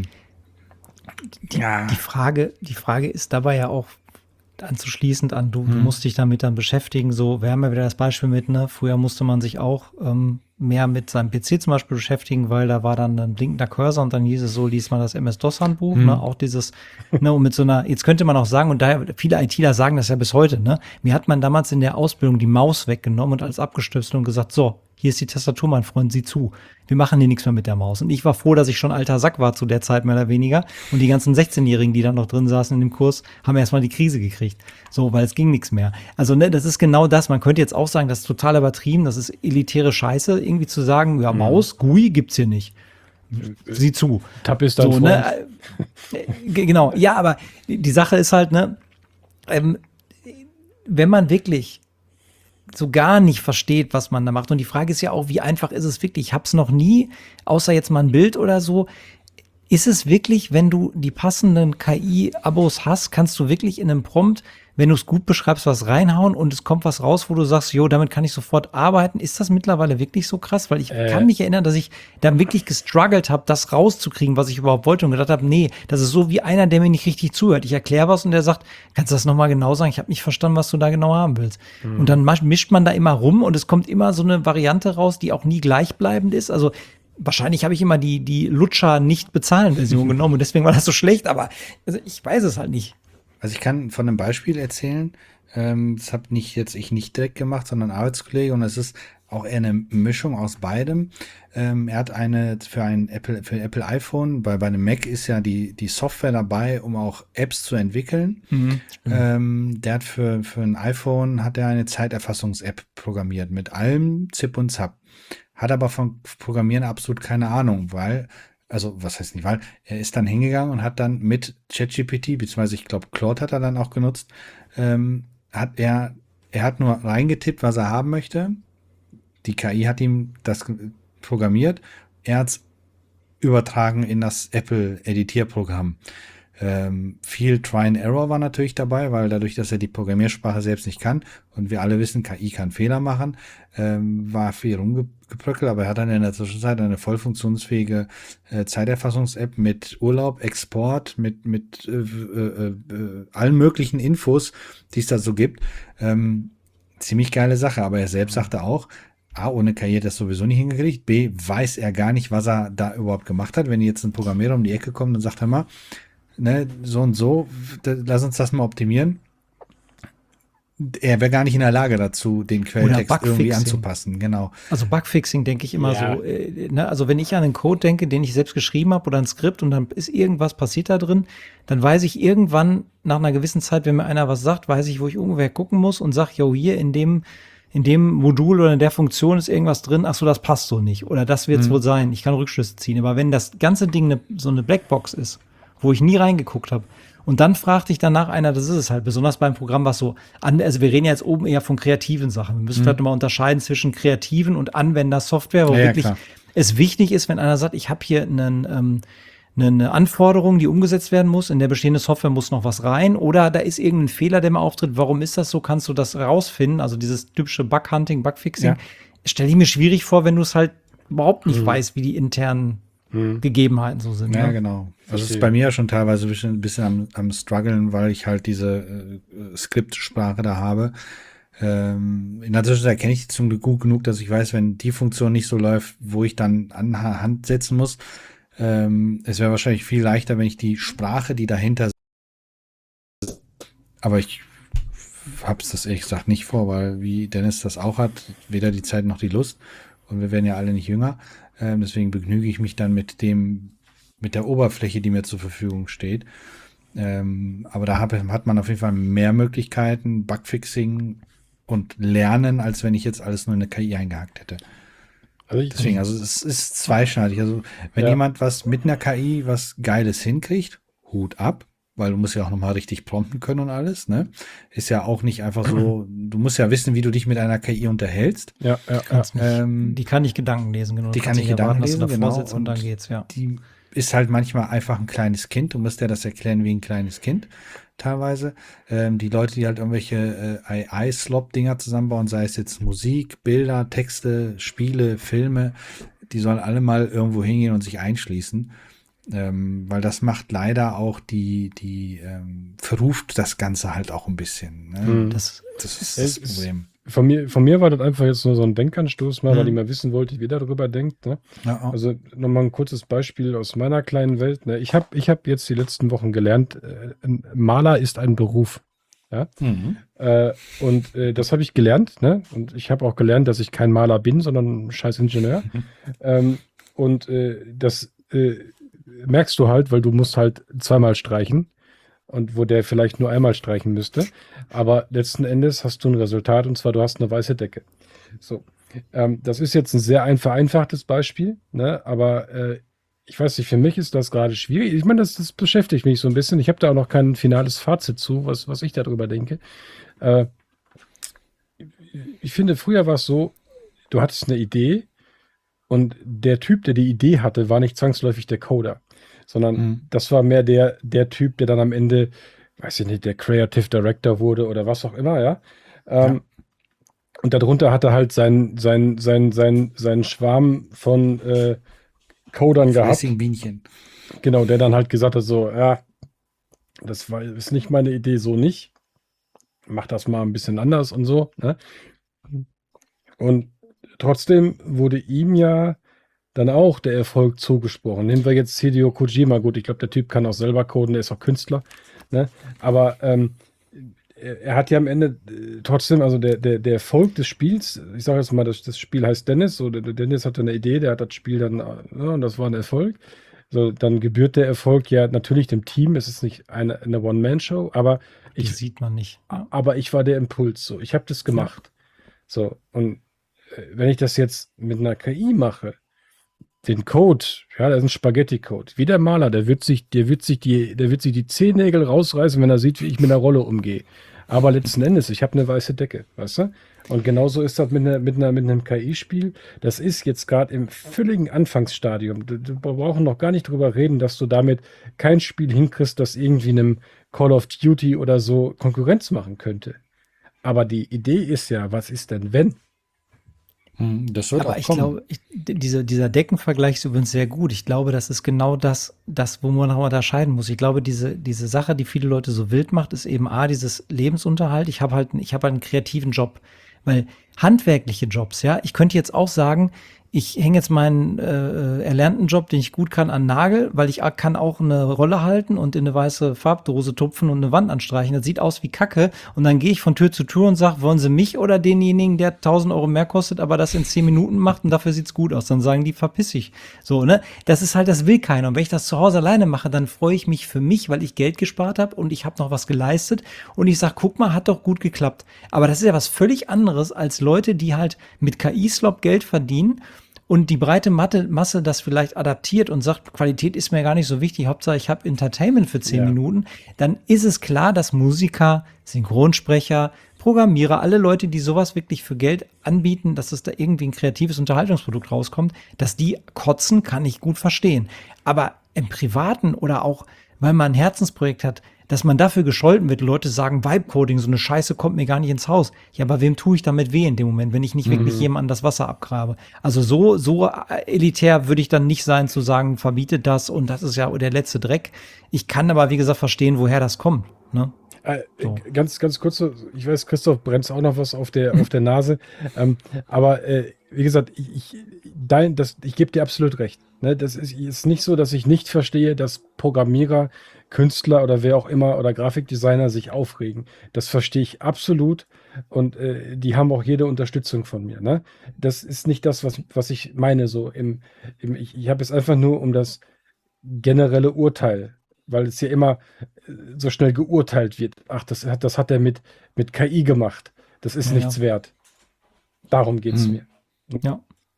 Die, ja. die Frage, die Frage ist dabei ja auch anzuschließend an, du, du Hm. musst dich damit dann beschäftigen. So, wir haben ja wieder das Beispiel mit, ne, früher musste man sich auch ähm, mehr mit seinem P C zum Beispiel beschäftigen, weil da war dann ein blinkender Cursor und dann hieß es so, liest man das M S-DOS-Handbuch, Hm. ne, auch dieses, ne, und mit so einer, jetzt könnte man auch sagen, und daher, viele ITler sagen das ja bis heute, ne, mir hat man damals in der Ausbildung die Maus weggenommen und alles abgestöpselt und gesagt, so, hier ist die Tastatur, mein Freund, sieh zu. Wir machen hier nichts mehr mit der Maus. Und ich war froh, dass ich schon alter Sack war zu der Zeit, mehr oder weniger. Und die ganzen sechzehnjährigen, die dann noch drin saßen in dem Kurs, haben erstmal die Krise gekriegt. So, weil es ging nichts mehr. Also, ne, das ist genau das. Man könnte jetzt auch sagen, das ist total übertrieben, das ist elitäre Scheiße, irgendwie zu sagen, ja, Maus, G U I gibt's hier nicht. Sieh zu. Tab ist dein So, Freund. ne? äh, g- Genau. Ja, aber die die Sache ist halt, ne, ähm, wenn man wirklich so gar nicht versteht, was man da macht. Und die Frage ist ja auch, wie einfach ist es wirklich? Ich habe es noch nie, außer jetzt mal ein Bild oder so. Ist es wirklich, wenn du die passenden K I-Abos hast, kannst du wirklich in einem Prompt, wenn du es gut beschreibst, was reinhauen und es kommt was raus, wo du sagst, jo, damit kann ich sofort arbeiten. Ist das mittlerweile wirklich so krass? Weil ich Äh. kann mich erinnern, dass ich da wirklich gestruggelt habe, das rauszukriegen, was ich überhaupt wollte und gedacht habe, nee, das ist so wie einer, der mir nicht richtig zuhört. Ich erkläre was und der sagt, kannst du das nochmal genau sagen? Ich habe nicht verstanden, was du da genau haben willst. Und dann masch- mischt man da immer rum und es kommt immer so eine Variante raus, die auch nie gleichbleibend ist. Also wahrscheinlich habe ich immer die, die Lutscher-Nicht-Bezahlen-Version genommen und deswegen war das so schlecht, aber also ich weiß es halt nicht. Also ich kann von einem Beispiel erzählen, ähm, das habe nicht jetzt ich nicht direkt gemacht, sondern ein Arbeitskollege und es ist auch eher eine Mischung aus beidem. Ähm, er hat eine für ein Apple, für ein Apple iPhone, bei, bei einem Mac ist ja die, die Software dabei, um auch Apps zu entwickeln. Ähm, der hat für, für ein iPhone hat er eine Zeiterfassungs-App programmiert mit allem Zip und Zap. Hat aber von Programmieren absolut keine Ahnung, weil, also was heißt nicht, weil er ist dann hingegangen und hat dann mit ChatGPT, beziehungsweise ich glaube Claude hat er dann auch genutzt, ähm, hat er, er hat nur reingetippt, was er haben möchte. Die K I hat ihm das ge- programmiert. Er hat es übertragen in das Apple-Editierprogramm. Ähm, viel Try and Error war natürlich dabei, weil dadurch, dass er die Programmiersprache selbst nicht kann und wir alle wissen, K I kann Fehler machen, ähm, war viel rumgebröckelt, aber er hat dann in der Zwischenzeit eine voll funktionsfähige äh, Zeiterfassungs-App mit Urlaub, Export, mit mit äh, äh, äh, allen möglichen Infos, die es da so gibt. Ähm, ziemlich geile Sache, aber er selbst sagte auch, A, ohne K I hat er das sowieso nicht hingekriegt, B, weiß er gar nicht, was er da überhaupt gemacht hat. Wenn jetzt ein Programmierer um die Ecke kommt und sagt, hör mal, ne, so und so, da, lass uns das mal optimieren. Er wäre gar nicht in der Lage dazu, den Quelltext irgendwie anzupassen, genau. Also Bugfixing denke ich immer Ja. so, äh, ne? Also wenn ich an einen Code denke, den ich selbst geschrieben habe oder ein Skript und dann ist irgendwas passiert da drin, dann weiß ich irgendwann nach einer gewissen Zeit, wenn mir einer was sagt, weiß ich, wo ich ungefähr gucken muss und sag, yo, hier in dem in dem Modul oder in der Funktion ist irgendwas drin, ach so, das passt so nicht oder das wird es Mhm. wohl sein. Ich kann Rückschlüsse ziehen, aber wenn das ganze Ding ne, so eine Blackbox ist, wo ich nie reingeguckt habe. Und dann fragt dich danach einer, das ist es halt, besonders beim Programm, was so, an, also wir reden ja jetzt oben eher von kreativen Sachen. Wir müssen Mhm. vielleicht nochmal unterscheiden zwischen kreativen und Anwendersoftware, wo Ja, ja, wirklich klar. es wichtig ist, wenn einer sagt, ich habe hier einen, ähm, eine Anforderung, die umgesetzt werden muss, in der bestehende Software muss noch was rein oder da ist irgendein Fehler, der mal auftritt. Warum ist das so? Kannst du das rausfinden? Also dieses typische Bug-Hunting, Bug-Fixing. Ja. Stelle ich mir schwierig vor, wenn du es halt überhaupt nicht Mhm. weißt, wie die internen Hm. Gegebenheiten so sind. Ja, ne? genau. Also es ist Verstehe. bei mir ja schon teilweise ein bisschen, ein bisschen am, am struggeln, weil ich halt diese äh, Skriptsprache da habe. Ähm, in der Zwischenzeit kenne ich die zum Glück gut genug, dass ich weiß, wenn die Funktion nicht so läuft, wo ich dann an Hand setzen muss. Ähm, es wäre wahrscheinlich viel leichter, wenn ich die Sprache, die dahinter, aber ich hab's das ehrlich gesagt nicht vor, weil wie Dennis das auch hat, weder die Zeit noch die Lust und wir werden ja alle nicht jünger. Ähm, deswegen begnüge ich mich dann mit dem, mit der Oberfläche, die mir zur Verfügung steht. Ähm, aber da hab, hat man auf jeden Fall mehr Möglichkeiten, Bugfixing und Lernen, als wenn ich jetzt alles nur in eine K I eingehackt hätte. Also ich, Deswegen, also es ist zweischneidig. Also wenn Ja. jemand was mit einer K I was Geiles hinkriegt, Hut ab, weil du musst ja auch nochmal richtig prompten können und alles, ne? Ist ja auch nicht einfach so, du musst ja wissen, wie du dich mit einer K I unterhältst. ja, ja, ja. Kannst nicht, Ähm, die kann nicht Gedanken lesen, genau. die Du kann kannst nicht Gedanken erwarten, lesen, dass du davor genau, sitzt und, und dann geht's, ja. Die ist halt manchmal einfach ein kleines Kind. Du musst ja das erklären wie ein kleines Kind teilweise. Ähm, die Leute, die halt irgendwelche äh, A I-Slop-Dinger zusammenbauen, sei es jetzt Musik, Bilder, Texte, Spiele, Filme, die sollen alle mal irgendwo hingehen und sich einschließen. Ähm, weil das macht leider auch die, die ähm, verruft das Ganze halt auch ein bisschen. Ne? Mhm. Das, Das ist Es das ist- Problem. Von mir, von mir war das einfach jetzt nur so ein Denkanstoß mal, weil Mhm. ich mal wissen wollte, wie der darüber denkt. Ne? Ja, oh. Also nochmal ein kurzes Beispiel aus meiner kleinen Welt. Ne? Ich habe ich hab jetzt die letzten Wochen gelernt, äh, ein Maler ist ein Beruf. Mhm. Äh, und äh, das habe ich gelernt. Ne? Und ich habe auch gelernt, dass ich kein Maler bin, sondern ein scheiß Ingenieur. ähm, und äh, das äh, merkst du halt, weil du musst halt zweimal streichen. Und wo der vielleicht nur einmal streichen müsste. Aber letzten Endes hast du ein Resultat und zwar du hast eine weiße Decke. So, ähm, das ist jetzt ein sehr ein vereinfachtes Beispiel, ne? Aber äh, ich weiß nicht, für mich ist das gerade schwierig. Ich meine, das, das beschäftigt mich so ein bisschen. Ich habe da auch noch kein finales Fazit zu, was, was ich darüber denke. Äh, ich finde, früher war es so, du hattest eine Idee und der Typ, der die Idee hatte, war nicht zwangsläufig der Coder, sondern Mhm. das war mehr der, der Typ, der dann am Ende, weiß ich nicht, der Creative Director wurde oder was auch immer, ja. Ähm, Und darunter hat er halt seinen sein, sein, sein, seinen Schwarm von äh, Codern gehabt. Fleißigen Bienchen. Genau, der dann halt gesagt hat, so, ja, das war, ist nicht meine Idee, so nicht. Mach das mal ein bisschen anders und so. Ne? Und trotzdem wurde ihm ja dann auch der Erfolg zugesprochen. Nehmen wir jetzt Hideo Kojima. Gut, ich glaube, der Typ kann auch selber coden, der ist auch Künstler. Ne? Aber ähm, er, er hat ja am Ende äh, trotzdem, also der, der, der Erfolg des Spiels, ich sage jetzt mal, das, das Spiel heißt Dennis, so, der, der Dennis hatte eine Idee, der hat das Spiel dann, ja, und das war ein Erfolg. So, dann gebührt der Erfolg ja natürlich dem Team. Es ist nicht eine, eine One-Man-Show, aber Die ich, sieht man nicht. Ja. aber ich war der Impuls. So, ich habe das gemacht. So, und äh, wenn ich das jetzt mit einer K I mache, den Code, ja, das ist ein Spaghetti-Code. Wie der Maler, der wird sich, der wird sich die, der wird sich die Zehennägel rausreißen, wenn er sieht, wie ich mit einer Rolle umgehe. Aber letzten Endes, ich habe eine weiße Decke, weißt du? Und genauso ist das mit, einer, mit, einer, mit einem K I-Spiel. Das ist jetzt gerade im völligen Anfangsstadium. Wir brauchen noch gar nicht drüber reden, dass du damit kein Spiel hinkriegst, das irgendwie einem Call of Duty oder so Konkurrenz machen könnte. Aber die Idee ist ja, was ist denn wenn? Das wird Aber auch ich kommen. glaube, ich, dieser, dieser Deckenvergleich ist übrigens sehr gut. Ich glaube, das ist genau das, das, wo man noch unterscheiden muss. Ich glaube, diese, diese Sache, die viele Leute so wild macht, ist eben A, dieses Lebensunterhalt. Ich habe halt, ich habe halt einen kreativen Job. Weil handwerkliche Jobs, ja, ich könnte jetzt auch sagen, ich hänge jetzt meinen äh, erlernten Job, den ich gut kann, an den Nagel, weil ich kann auch eine Rolle halten und in eine weiße Farbdose tupfen und eine Wand anstreichen. Das sieht aus wie Kacke. Und dann gehe ich von Tür zu Tür und sage, wollen Sie mich oder denjenigen, der tausend Euro mehr kostet, aber das in zehn Minuten macht und dafür sieht's gut aus. Dann sagen die, verpiss ich. So, ne? Das ist halt, das will keiner. Und wenn ich das zu Hause alleine mache, dann freue ich mich für mich, weil ich Geld gespart habe und ich habe noch was geleistet. Und ich sage, guck mal, hat doch gut geklappt. Aber das ist ja was völlig anderes als Leute, die halt mit K I-Slop Geld verdienen und die breite Matte, Masse das vielleicht adaptiert und sagt, Qualität ist mir gar nicht so wichtig, Hauptsache ich habe Entertainment für zehn Ja. Minuten, dann ist es klar, dass Musiker, Synchronsprecher, Programmierer, alle Leute, die sowas wirklich für Geld anbieten, dass es da irgendwie ein kreatives Unterhaltungsprodukt rauskommt, dass die kotzen, kann ich gut verstehen. Aber im Privaten oder auch, weil man ein Herzensprojekt hat, dass man dafür gescholten wird, Leute sagen, Vibe-Coding, so eine Scheiße kommt mir gar nicht ins Haus. Ja, aber wem tue ich damit weh in dem Moment, wenn ich nicht wirklich jemandem das Wasser abgrabe? Also so, so elitär würde ich dann nicht sein, zu sagen, verbietet das und das ist ja der letzte Dreck. Ich kann aber, wie gesagt, verstehen, woher das kommt. Ne? Äh, So. Ganz, ganz kurz, so, ich weiß, Christoph brennt auch noch was auf der, auf der Nase. Ähm, aber äh, wie gesagt, ich, ich, dein, das, ich gebe dir absolut recht. Ne? Das ist, ist nicht so, dass ich nicht verstehe, dass Programmierer, Künstler oder wer auch immer oder Grafikdesigner sich aufregen. Das verstehe ich absolut und äh, die haben auch jede Unterstützung von mir. Ne? Das ist nicht das, was, was ich meine. So im, im, ich ich habe es einfach nur um das generelle Urteil, weil es ja immer äh, so schnell geurteilt wird. Ach, das hat, das hat er mit, mit K I gemacht. Das ist Ja, nichts ja. wert. Darum geht es Hm. mir. Ja.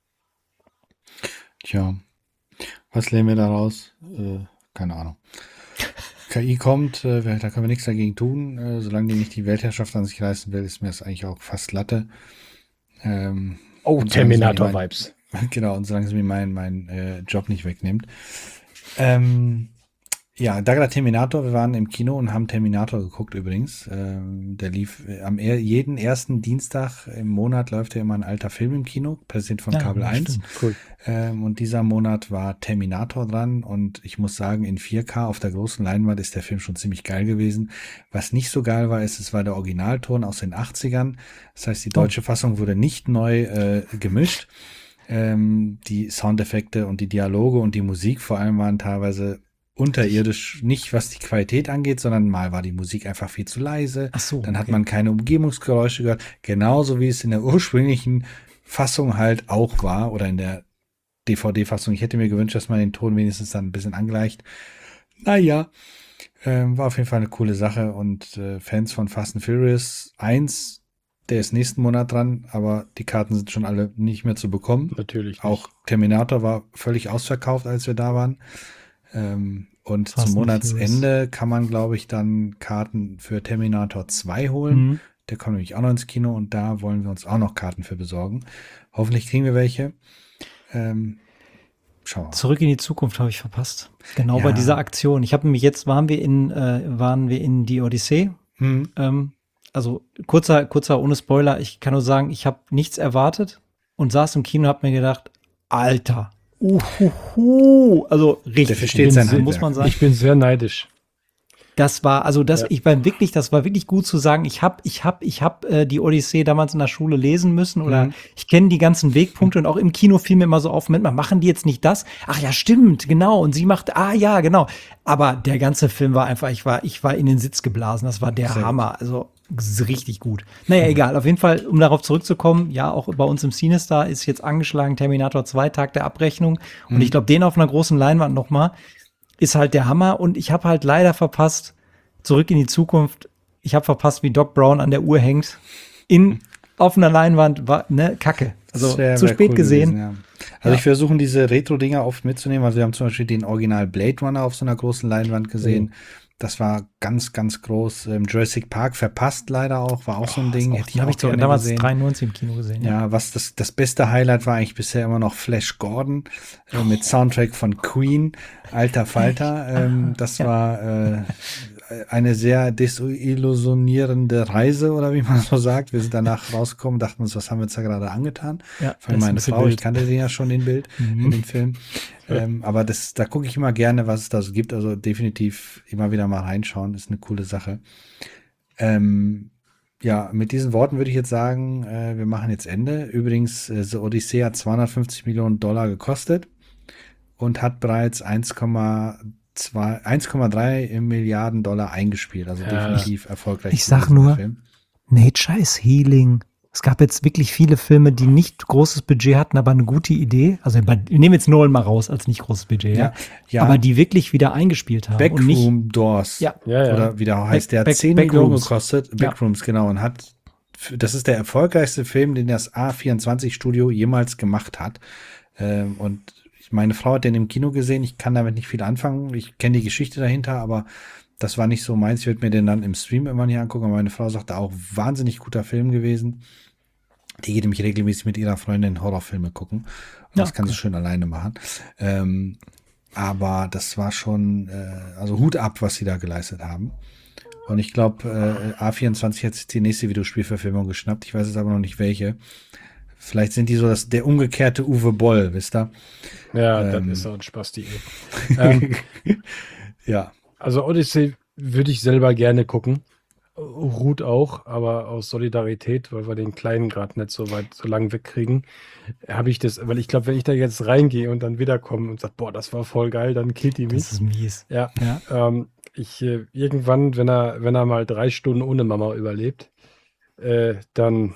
Tja, was lernen wir daraus? Äh, keine Ahnung. K I kommt, äh, da können wir nichts dagegen tun. Äh, solange die nicht die Weltherrschaft an sich reißen will, ist mir das eigentlich auch fast Latte. Ähm, Oh, und solange sie mir mein- Terminator-Vibes. Genau, und solange sie mir meinen mein, äh, Job nicht wegnimmt. Ähm, ja, da gerade Terminator, wir waren im Kino und haben Terminator geguckt übrigens. Ähm, der lief äh, am er jeden ersten Dienstag im Monat läuft ja immer ein alter Film im Kino, präsentiert von Ja, Kabel ja, eins. stimmt. Cool. Ähm, und dieser Monat war Terminator dran und ich muss sagen, in vier K auf der großen Leinwand ist der Film schon ziemlich geil gewesen. Was nicht so geil war, ist, es war der Originalton aus den achtzigern. Das heißt, die deutsche Fassung wurde nicht neu äh, gemischt. Ähm, die Soundeffekte und die Dialoge und die Musik vor allem waren teilweise unterirdisch, nicht was die Qualität angeht, sondern mal war die Musik einfach viel zu leise. Ach so, Dann hat okay. man keine Umgebungsgeräusche gehört. Genauso wie es in der ursprünglichen Fassung halt auch war oder in der D V D-Fassung. Ich hätte mir gewünscht, dass man den Ton wenigstens dann ein bisschen angleicht. Naja, ähm, war auf jeden Fall eine coole Sache und äh, Fans von Fast and Furious eins, der ist nächsten Monat dran, aber die Karten sind schon alle nicht mehr zu bekommen. Natürlich. nicht. Auch Terminator war völlig ausverkauft, als wir da waren. Ähm, und Fast zum and Monatsende kann man, glaube ich, dann Karten für Terminator zwei holen. Mhm. Der kommt nämlich auch noch ins Kino und da wollen wir uns auch noch Karten für besorgen. Hoffentlich kriegen wir welche. Ähm, schauen wir mal. Zurück in die Zukunft habe ich verpasst. Genau Ja. bei dieser Aktion. Ich habe nämlich jetzt waren wir in äh, waren wir in die Odyssee. Hm. Ähm, also kurzer kurzer ohne Spoiler. Ich kann nur sagen, ich habe nichts erwartet und saß im Kino und habe mir gedacht, Alter, uhuhu, also richtig, Der versteht sein so muss Handwerk. man sagen. Ich bin sehr neidisch. Das war, also das, Ja. ich war wirklich, das war wirklich gut zu sagen, ich hab, ich hab, ich hab äh, die Odyssee damals in der Schule lesen müssen oder Mhm. ich kenne die ganzen Wegpunkte und auch im Kino fiel mir immer so auf, Moment mal, machen die jetzt nicht das? Ach ja, stimmt, genau. Und sie macht, ah ja, genau. Aber der ganze Film war einfach, ich war, ich war in den Sitz geblasen. Das war der Sehr Hammer. Also s- richtig gut. Naja, egal. Auf jeden Fall, um darauf zurückzukommen, ja, auch bei uns im Cinestar ist jetzt angeschlagen Terminator zwei, Tag der Abrechnung. Und Mhm. ich glaube, den auf einer großen Leinwand noch mal ist halt der Hammer. Und ich habe halt leider verpasst, Zurück in die Zukunft. Ich habe verpasst, wie Doc Brown an der Uhr hängt. In, auf einer Leinwand, war, ne, Kacke. Also Das wär- zu wär spät cool gesehen. gewesen, ja. Also Ja. ich versuche diese Retro-Dinger oft mitzunehmen. Also wir haben zum Beispiel den Original Blade Runner auf so einer großen Leinwand gesehen. Das war ganz, ganz groß. Ähm, Jurassic Park verpasst leider auch, war auch so ein Ding. Auch, Hätte ich den habe auch ich sogar gerne damals gesehen. dreiundneunzig im Kino gesehen. Ja, was das, das beste Highlight war eigentlich bisher immer noch Flash Gordon äh, mit Soundtrack von Queen, Alter Falter. Ähm, das Ja. war äh, eine sehr desillusionierende Reise, oder wie man so sagt. Wir sind danach rausgekommen, dachten uns, was haben wir uns da gerade angetan? Ja, Vor allem das ist ein meine bisschen Frau, ich wild. kannte den ja schon, den Bild, Mhm. in den Film. Ähm, aber das, da gucke ich immer gerne, was es da so gibt. Also definitiv immer wieder mal reinschauen, ist eine coole Sache. Ähm, ja, mit diesen Worten würde ich jetzt sagen, äh, wir machen jetzt Ende. Übrigens, äh, The Odyssey hat zweihundertfünfzig Millionen Dollar gekostet und hat bereits eins Komma zwei, eins Komma drei Milliarden Dollar eingespielt. Also Ja. definitiv erfolgreich. Ich sag gewesen, der nur- Film. Nature is Healing. Es gab jetzt wirklich viele Filme, die nicht großes Budget hatten, aber eine gute Idee. Also wir nehmen jetzt Nolan mal raus als nicht großes Budget, ja. Ja, ja. Aber die wirklich wieder eingespielt haben. und nicht, Backroom Doors. Ja. Ja, ja. Oder wie der heißt, der hat Back- zehn Backrooms. Millionen gekostet. Ja. Backrooms, genau. Und hat, das ist der erfolgreichste Film, den das A vierundzwanzig Studio jemals gemacht hat. Ähm, und meine Frau hat den im Kino gesehen. Ich kann damit nicht viel anfangen. Ich kenne die Geschichte dahinter, aber das war nicht so meins. Ich würde mir den dann im Stream immer nicht angucken. Aber meine Frau sagte auch, wahnsinnig guter Film gewesen. Die geht nämlich regelmäßig mit ihrer Freundin Horrorfilme gucken. Und Ja, das kann sie schön alleine machen. Ähm, aber das war schon, äh, also Hut ab, was sie da geleistet haben. Und ich glaube, äh, A vierundzwanzig hat sich die nächste Videospielverfilmung geschnappt. Ich weiß jetzt aber noch nicht welche. Vielleicht sind die so das, der umgekehrte Uwe Boll, wisst ihr? Ja, Ähm. das ist auch ein Spasti. ähm, Ja. also Odyssey würde ich selber gerne gucken. Ruth auch, aber aus Solidarität, weil wir den Kleinen gerade nicht so weit, so lang wegkriegen, habe ich das, weil ich glaube, wenn ich da jetzt reingehe und dann wiederkomme und sage, boah, das war voll geil, dann killt die mich. das ist mies. Ja, Ja. ähm, ich äh, irgendwann, wenn er, wenn er mal drei Stunden ohne Mama überlebt, äh, dann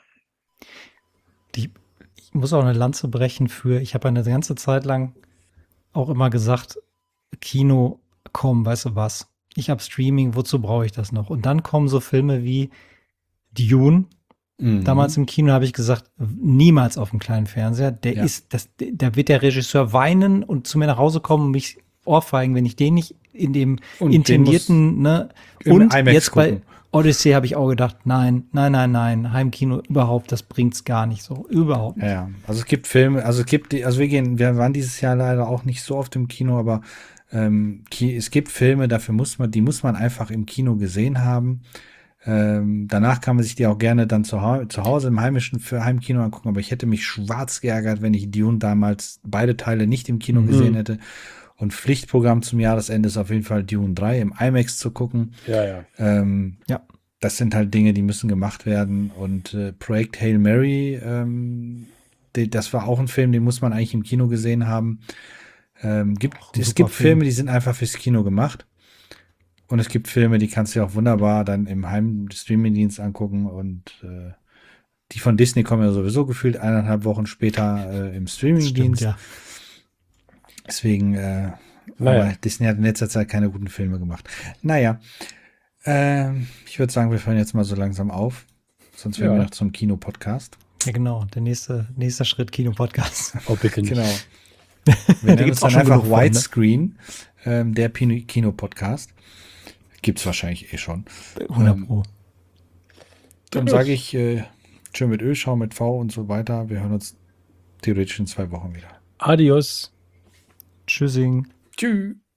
Die, ich muss auch eine Lanze brechen für, ich habe eine ganze Zeit lang auch immer gesagt, Kino, komm, weißt du was? Ich habe Streaming, wozu brauche ich das noch? Und dann kommen so Filme wie Dune. Mhm. Damals im Kino habe ich gesagt, niemals auf dem kleinen Fernseher. Der Ja. ist, das, da wird der Regisseur weinen und zu mir nach Hause kommen und mich ohrfeigen, wenn ich den nicht in dem Und den intendierten, ne? im Und IMAX jetzt bei gucken. Odyssey habe ich auch gedacht, nein, nein, nein, nein, Heimkino überhaupt, das bringt's gar nicht so, überhaupt nicht. Ja, ja. Also es gibt Filme, also es gibt, die- also wir gehen, wir waren dieses Jahr leider auch nicht so oft im Kino, aber ähm, Ki- es gibt Filme, dafür muss man, die muss man einfach im Kino gesehen haben. Ähm, danach kann man sich die auch gerne dann zu, Hau- zu Hause im heimischen für Heimkino angucken, aber ich hätte mich schwarz geärgert, wenn ich Dune damals beide Teile nicht im Kino Mhm. gesehen hätte. Und Pflichtprogramm zum Jahresende ist auf jeden Fall Dune drei im IMAX zu gucken. ja, ja. Ähm, Ja. Das sind halt Dinge, die müssen gemacht werden. Und äh, Projekt Hail Mary, ähm, die, das war auch ein Film, den muss man eigentlich im Kino gesehen haben. Ähm, gibt, Auch ein es super gibt Film. Filme, die sind einfach fürs Kino gemacht. Und es gibt Filme, die kannst du ja auch wunderbar dann im Heim-Streaming-Dienst angucken. Und äh, die von Disney kommen ja sowieso gefühlt eineinhalb Wochen später äh, im Das Streaming-Dienst. stimmt, ja. Deswegen, äh, Naja. aber Disney hat in letzter Zeit keine guten Filme gemacht. Naja, ähm, ich würde sagen, wir hören jetzt mal so langsam auf. Sonst werden Ja. wir noch zum Kino-Podcast. Ja, genau, der nächste, nächster Schritt Kino-Podcast. Oh, bitte nicht. Genau. Wir nennen gibt's uns auch dann schon einfach genug von, ne? Widescreen, ähm, der Pino- Kino-Podcast. Gibt's wahrscheinlich eh schon. hundert Pro. Dann sage ich, äh, Tschö mit Ö, Schau mit V und so weiter. Wir hören uns theoretisch in zwei Wochen wieder. Adios. Tschüssing. Tschüss.